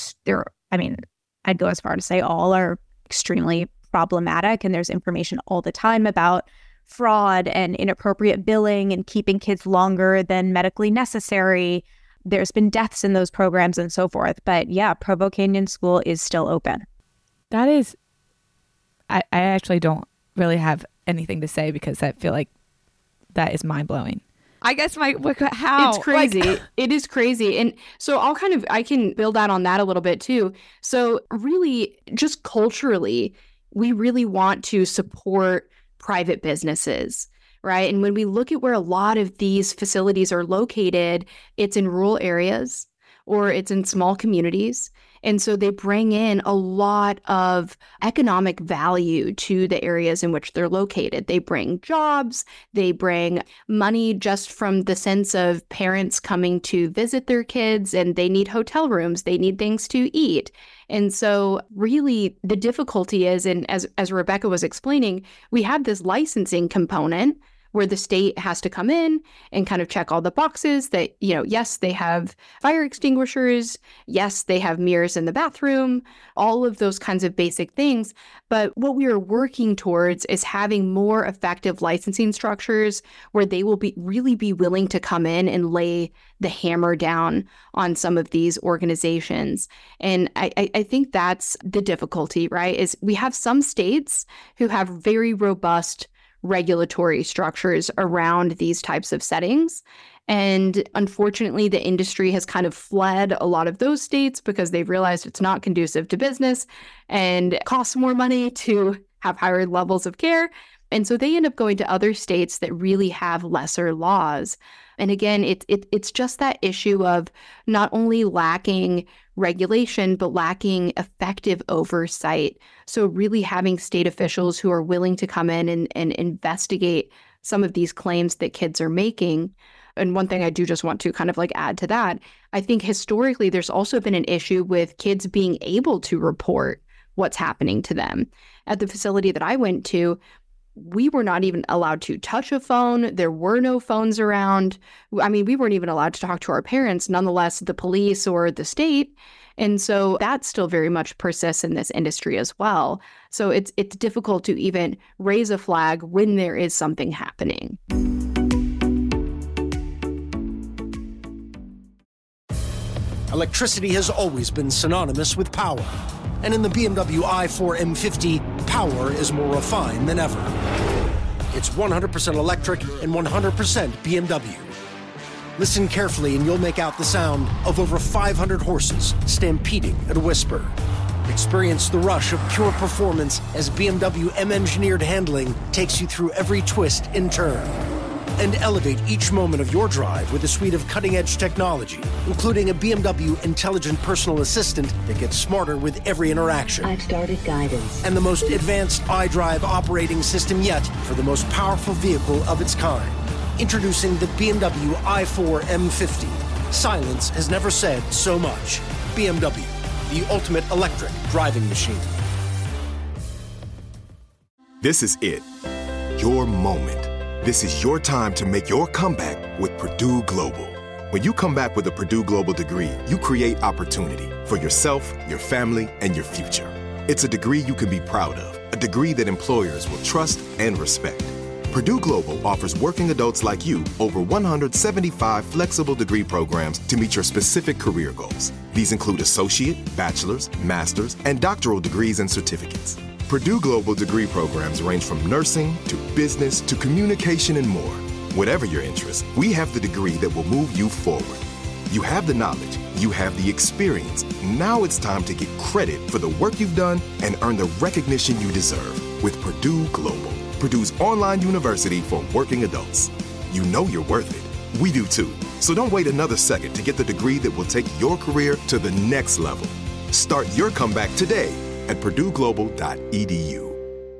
I'd go as far to say all are extremely problematic. And there's information all the time about fraud and inappropriate billing and keeping kids longer than medically necessary. There's been deaths in those programs and so forth. But yeah, Provo Canyon School is still open. That is, I actually don't really have anything to say because I feel like that is mind-blowing. I guess how? It's crazy. It is crazy. And so I can build out on that a little bit too. So really, just culturally, we really want to support private businesses, right? And when we look at where a lot of these facilities are located, it's in rural areas or it's in small communities. And so they bring in a lot of economic value to the areas in which they're located. They bring jobs, they bring money just from the sense of parents coming to visit their kids, and they need hotel rooms, they need things to eat. And so really the difficulty is, and as Rebecca was explaining, we have this licensing component where the state has to come in and kind of check all the boxes that, yes, they have fire extinguishers. Yes, they have mirrors in the bathroom, all of those kinds of basic things. But what we are working towards is having more effective licensing structures where they will really be willing to come in and lay the hammer down on some of these organizations. And I think that's the difficulty, right? Is we have some states who have very robust regulatory structures around these types of settings. And unfortunately, the industry has kind of fled a lot of those states because they've realized it's not conducive to business and it costs more money to have higher levels of care. And so they end up going to other states that really have lesser laws. And again, it's just that issue of not only lacking regulation, but lacking effective oversight. So really having state officials who are willing to come in and investigate some of these claims that kids are making. And one thing I do just want to kind of add to that, I think historically there's also been an issue with kids being able to report what's happening to them. At the facility that I went to, we were not even allowed to touch a phone. There were no phones around. I mean, we weren't even allowed to talk to our parents, nonetheless, the police or the state. And so that still very much persists in this industry as well. So it's difficult to even raise a flag when there is something happening. Electricity has always been synonymous with power. And in the BMW i4 M50, power is more refined than ever. It's 100% electric and 100% BMW. Listen carefully and you'll make out the sound of over 500 horses stampeding at a whisper. Experience the rush of pure performance as BMW M-engineered handling takes you through every twist and turn. And elevate each moment of your drive with a suite of cutting-edge technology, including a BMW intelligent personal assistant that gets smarter with every interaction. I've started guidance. And the most advanced iDrive operating system yet for the most powerful vehicle of its kind. Introducing the BMW i4 M50. Silence has never said so much. BMW, the ultimate electric driving machine. This is it. Your moment. This is your time to make your comeback with Purdue Global. When you come back with a Purdue Global degree, you create opportunity for yourself, your family, and your future. It's a degree you can be proud of, a degree that employers will trust and respect. Purdue Global offers working adults like you over 175 flexible degree programs to meet your specific career goals. These include associate, bachelor's, master's, and doctoral degrees and certificates. Purdue Global degree programs range from nursing to business to communication and more. Whatever your interest, we have the degree that will move you forward. You have the knowledge, you have the experience. Now it's time to get credit for the work you've done and earn the recognition you deserve with Purdue Global, Purdue's online university for working adults. You know you're worth it. We do too. So don't wait another second to get the degree that will take your career to the next level. Start your comeback today at purdueglobal.edu.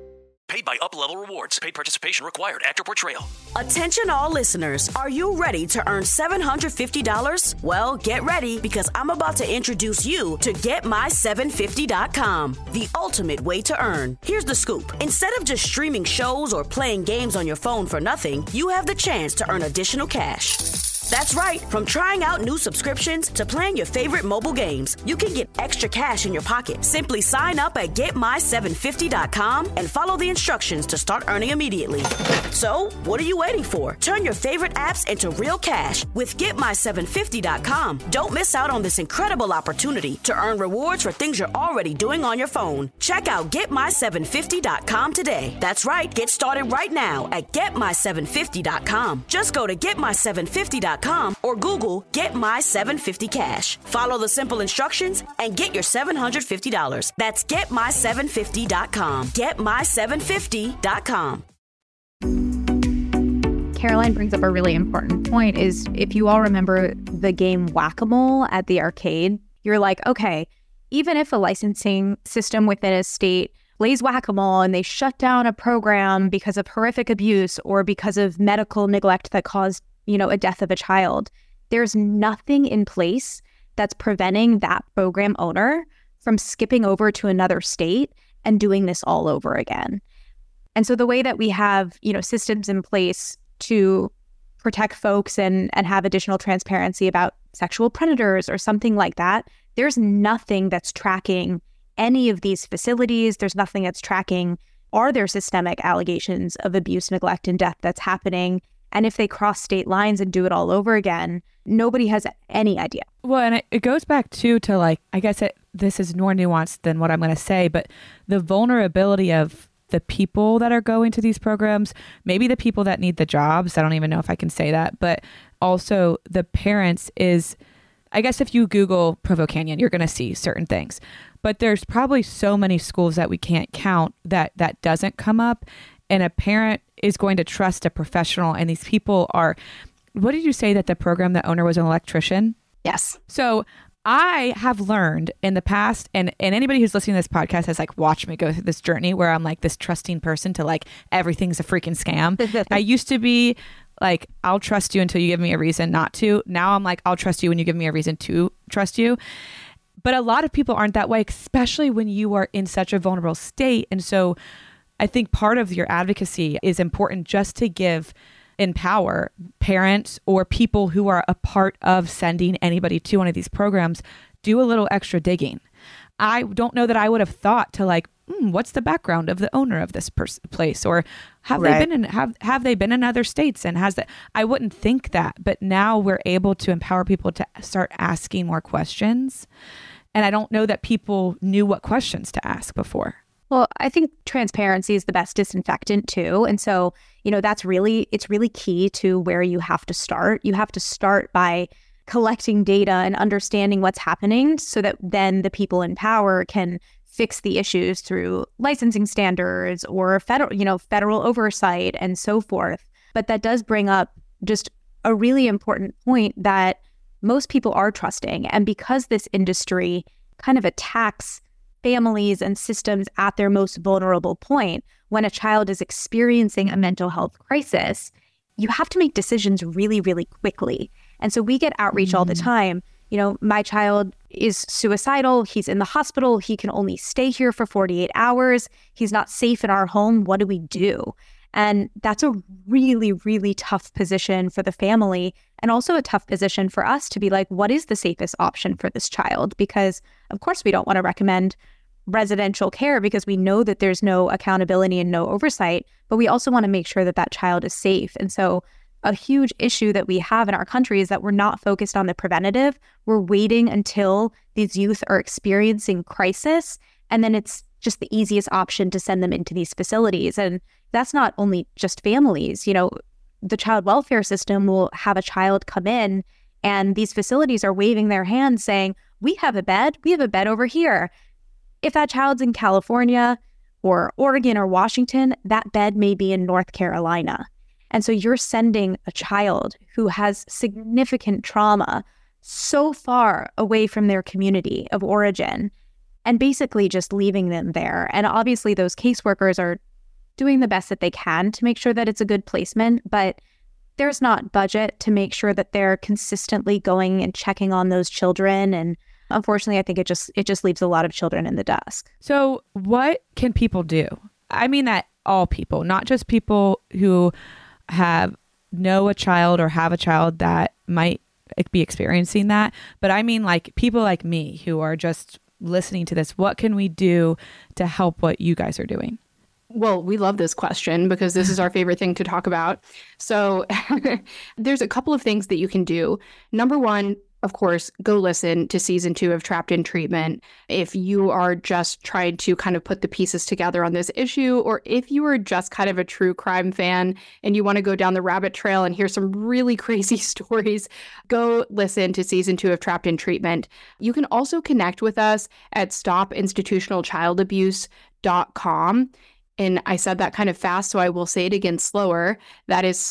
Paid by Up-Level Rewards. Paid participation required. Actor Portrayal. Attention all listeners. Are you ready to earn $750? Well, get ready because I'm about to introduce you to GetMy750.com, the ultimate way to earn. Here's the scoop. Instead of just streaming shows or playing games on your phone for nothing, you have the chance to earn additional cash. That's right. From trying out new subscriptions to playing your favorite mobile games, you can get extra cash in your pocket. Simply sign up at GetMy750.com and follow the instructions to start earning immediately. So, what are you waiting for? Turn your favorite apps into real cash with GetMy750.com. Don't miss out on this incredible opportunity to earn rewards for things you're already doing on your phone. Check out GetMy750.com today. That's right. Get started right now at GetMy750.com. Just go to GetMy750.com or Google Get My 750 Cash. Follow the simple instructions and get your $750. That's GetMy750.com. GetMy750.com. Caroline brings up a really important point is if you all remember the game Whack-A-Mole at the arcade, you're like, okay, even if a licensing system within a state plays Whack-A-Mole and they shut down a program because of horrific abuse or because of medical neglect that caused a death of a child, there's nothing in place that's preventing that program owner from skipping over to another state and doing this all over again. And so the way that we have, systems in place to protect folks and have additional transparency about sexual predators or something like that, there's nothing that's tracking any of these facilities. There's nothing that's tracking, are there systemic allegations of abuse, neglect, and death that's happening? And if they cross state lines and do it all over again, nobody has any idea. Well, and it goes back to like, I guess this is more nuanced than what I'm going to say, but the vulnerability of the people that are going to these programs, maybe the people that need the jobs. I don't even know if I can say that, but also the parents is, I guess if you Google Provo Canyon, you're going to see certain things, but there's probably so many schools that we can't count that doesn't come up. And a parent is going to trust a professional. And these people are, what did you say that the program, the owner was an electrician? Yes. So I have learned in the past, and anybody who's listening to this podcast has like watched me go through this journey where I'm like this trusting person to like, everything's a freaking scam. I used to be like, I'll trust you until you give me a reason not to. Now I'm like, I'll trust you when you give me a reason to trust you. But a lot of people aren't that way, especially when you are in such a vulnerable state. And so I think part of your advocacy is important just to empower parents or people who are a part of sending anybody to one of these programs, do a little extra digging. I don't know that I would have thought to like, what's the background of the owner of this place? Or have they been in other states? And I wouldn't think that, but now we're able to empower people to start asking more questions. And I don't know that people knew what questions to ask before. Well, I think transparency is the best disinfectant too. And so, it's really key to where you have to start. You have to start by collecting data and understanding what's happening so that then the people in power can fix the issues through licensing standards or federal oversight and so forth. But that does bring up just a really important point that most people are trusting. And because this industry kind of attacks families and systems at their most vulnerable point, when a child is experiencing a mental health crisis, you have to make decisions really, really quickly. And so we get outreach all the time. My child is suicidal. He's in the hospital. He can only stay here for 48 hours. He's not safe in our home. What do we do? And that's a really, really tough position for the family, and also a tough position for us to be like, what is the safest option for this child? Because of course we don't want to recommend residential care because we know that there's no accountability and no oversight, but we also want to make sure that that child is safe. And so a huge issue that we have in our country is that we're not focused on the preventative. We're waiting until these youth are experiencing crisis, and then it's just the easiest option to send them into these facilities. And that's not only just families. The child welfare system will have a child come in, and these facilities are waving their hands saying, we have a bed over here. If that child's in California or Oregon or Washington, that bed may be in North Carolina. And so you're sending a child who has significant trauma so far away from their community of origin and basically just leaving them there. And obviously those caseworkers are doing the best that they can to make sure that it's a good placement, but there's not budget to make sure that they're consistently going and checking on those children. And unfortunately, I think it just leaves a lot of children in the dust. So what can people do? I mean that all people, not just people who know a child or have a child that might be experiencing that, but I mean like people like me who are just listening to this. What can we do to help what you guys are doing? Well, we love this question because this is our favorite thing to talk about. So there's a couple of things that you can do. Number one, of course, go listen to season 2 of Trapped in Treatment. If you are just trying to kind of put the pieces together on this issue, or if you are just kind of a true crime fan and you want to go down the rabbit trail and hear some really crazy stories, go listen to season 2 of Trapped in Treatment. You can also connect with us at stopinstitutionalchildabuse.com. And I said that kind of fast, so I will say it again slower. That is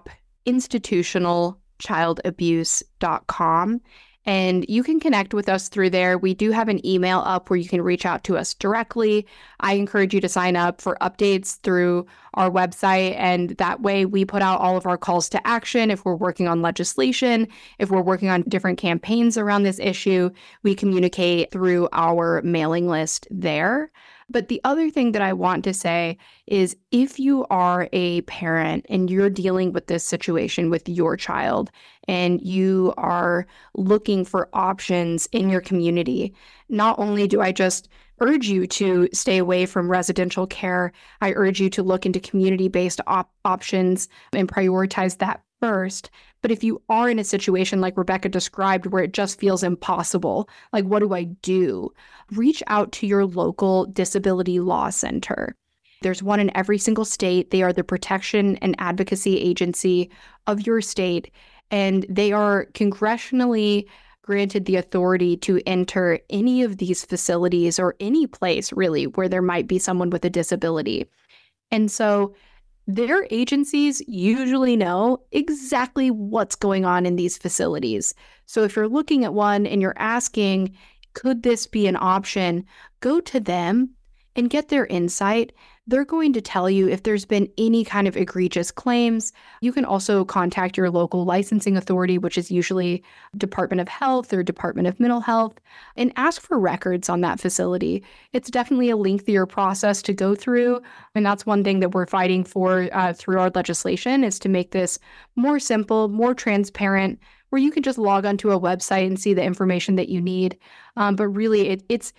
stopinstitutionalchildabuse.com. And you can connect with us through there. We do have an email up where you can reach out to us directly. I encourage you to sign up for updates through our website. And that way we put out all of our calls to action. If we're working on legislation, if we're working on different campaigns around this issue, we communicate through our mailing list there. But the other thing that I want to say is if you are a parent and you're dealing with this situation with your child and you are looking for options in your community, not only do I just urge you to stay away from residential care, I urge you to look into community-based options and prioritize that first. But if you are in a situation like Rebecca described where it just feels impossible, like what do I do? Reach out to your local disability law center. There's one in every single state. They are the protection and advocacy agency of your state, and they are congressionally granted the authority to enter any of these facilities or any place really where there might be someone with a disability. And so their agencies usually know exactly what's going on in these facilities. So if you're looking at one and you're asking, could this be an option? Go to them and get their insight. They're going to tell you if there's been any kind of egregious claims. You can also contact your local licensing authority, which is usually Department of Health or Department of Mental Health, and ask for records on that facility. It's definitely a lengthier process to go through, and that's one thing that we're fighting for through our legislation is to make this more simple, more transparent, where you can just log onto a website and see the information that you need. But really,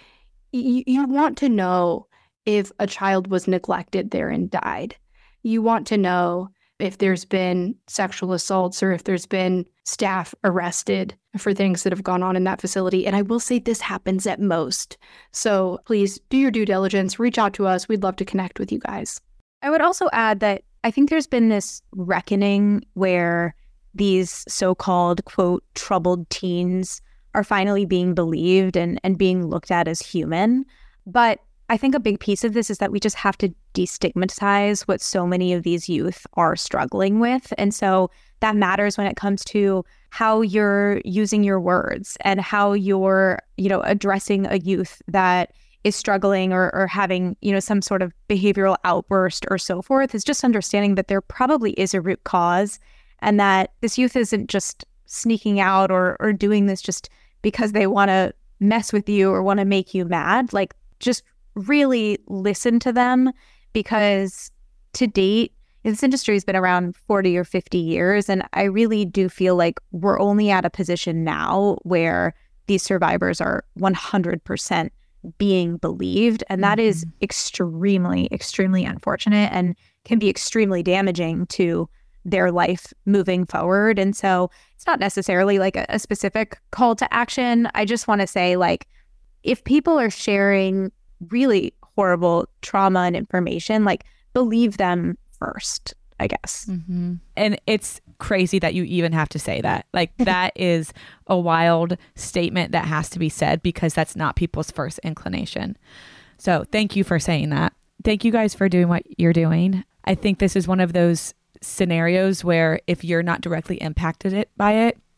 you want to know if a child was neglected there and died. You want to know if there's been sexual assaults or if there's been staff arrested for things that have gone on in that facility. And I will say this happens at most. So please do your due diligence, reach out to us. We'd love to connect with you guys. I would also add that I think there's been this reckoning where these so-called, quote, troubled teens are finally being believed and being looked at as human. But I think a big piece of this is that we just have to destigmatize what so many of these youth are struggling with. And so that matters when it comes to how you're using your words and how you're, addressing a youth that is struggling or having, some sort of behavioral outburst or so forth, is just understanding that there probably is a root cause and that this youth isn't just sneaking out or doing this just because they want to mess with you or want to make you mad. Like, just really listen to them, because to date, this industry has been around 40 or 50 years. And I really do feel like we're only at a position now where these survivors are 100% being believed. And that is extremely, extremely unfortunate and can be extremely damaging to their life moving forward. And so it's not necessarily like a specific call to action. I just want to say, like, if people are sharing really horrible trauma and information, like, believe them first, I guess. Mm-hmm. And it's crazy that you even have to say that. Like, that is a wild statement that has to be said, because that's not people's first inclination. So thank you for saying that. Thank you guys for doing what you're doing. I think this is one of those scenarios where if you're not directly impacted by it,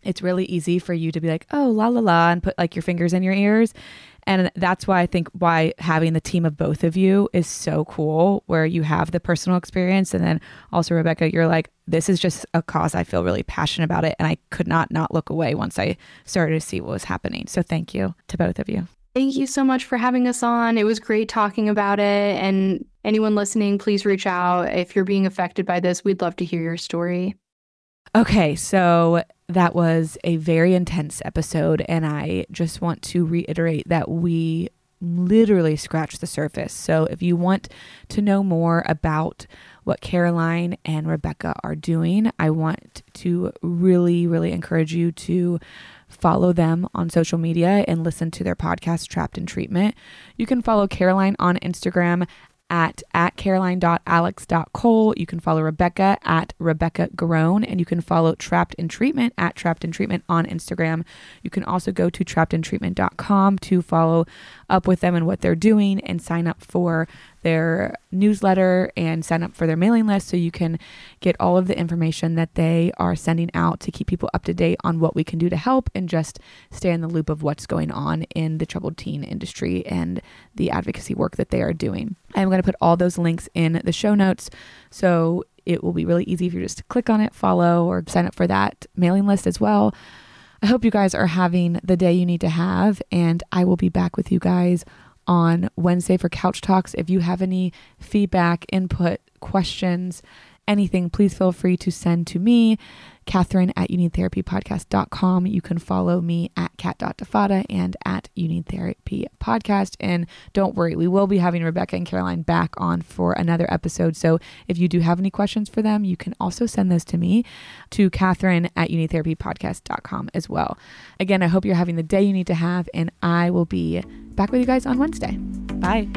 it's really easy for you to be like, oh, la, la, la, and put like your fingers in your ears. And that's why I think why having the team of both of you is so cool, where you have the personal experience. And then also, Rebecca, you're like, this is just a cause I feel really passionate about it. And I could not look away once I started to see what was happening. So thank you to both of you. Thank you so much for having us on. It was great talking about it. And anyone listening, please reach out. If you're being affected by this, we'd love to hear your story. Okay, so that was a very intense episode, and I just want to reiterate that we literally scratched the surface. So if you want to know more about what Caroline and Rebecca are doing, I want to really, really encourage you to follow them on social media and listen to their podcast, Trapped in Treatment. You can follow Caroline on Instagram at caroline.alex.cole. You can follow Rebecca at Rebecca Garone, and you can follow Trapped in Treatment at Trapped in Treatment on Instagram. You can also go to trappedintreatment.com to follow up with them and what they're doing and sign up for their newsletter and sign up for their mailing list so you can get all of the information that they are sending out to keep people up to date on what we can do to help and just stay in the loop of what's going on in the troubled teen industry and the advocacy work that they are doing. I'm going to put all those links in the show notes, so it will be really easy for you just to click on it, follow, or sign up for that mailing list as well. I hope you guys are having the day you need to have, and I will be back with you guys on Wednesday for Couch Talks. If you have any feedback, input, questions, anything, please feel free to send to me, Catherine at youneedtherapypodcast.com. You can follow me at cat.defada and at You Need Therapy Podcast. And don't worry, we will be having Rebecca and Caroline back on for another episode. So if you do have any questions for them, you can also send those to me, to Catherine at youneedtherapypodcast.com as well. Again, I hope you're having the day you need to have, and I will be back with you guys on Wednesday. Bye.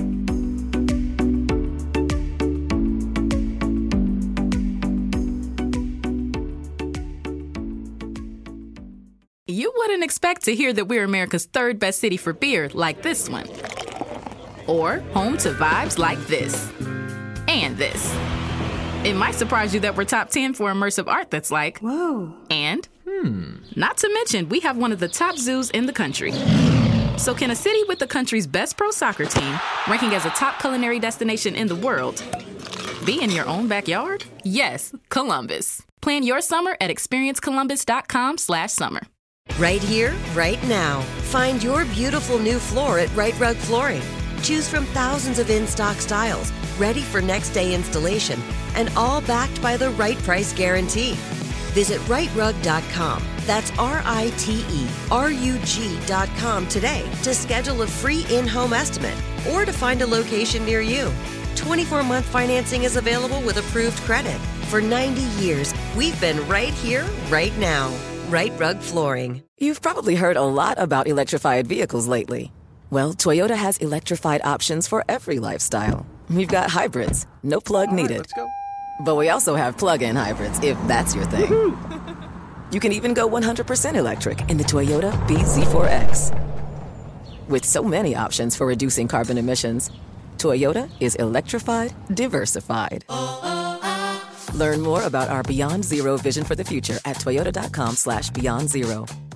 You wouldn't expect to hear that we're America's third best city for beer like this one. Or home to vibes like this. And this. It might surprise you that we're top 10 for immersive art that's like, whoa. And, not to mention, we have one of the top zoos in the country. So can a city with the country's best pro soccer team, ranking as a top culinary destination in the world, be in your own backyard? Yes, Columbus. Plan your summer at experiencecolumbus.com/summer. Right here, right now. Find your beautiful new floor at Right Rug Flooring. Choose from thousands of in-stock styles, ready for next day installation, and all backed by the right price guarantee. Visit rightrug.com. That's RITERUG.com today to schedule a free in-home estimate or to find a location near you. 24-month financing is available with approved credit. For 90 years, we've been right here, right now. Right Rug Flooring. You've probably heard a lot about electrified vehicles lately. Well, Toyota has electrified options for every lifestyle. We've got hybrids, no plug needed. Let's go. But we also have plug-in hybrids, if that's your thing. You can even go 100% electric in the Toyota bZ4X. With so many options for reducing carbon emissions, Toyota is electrified, diversified. Learn more about our Beyond Zero vision for the future at toyota.com/beyondzero.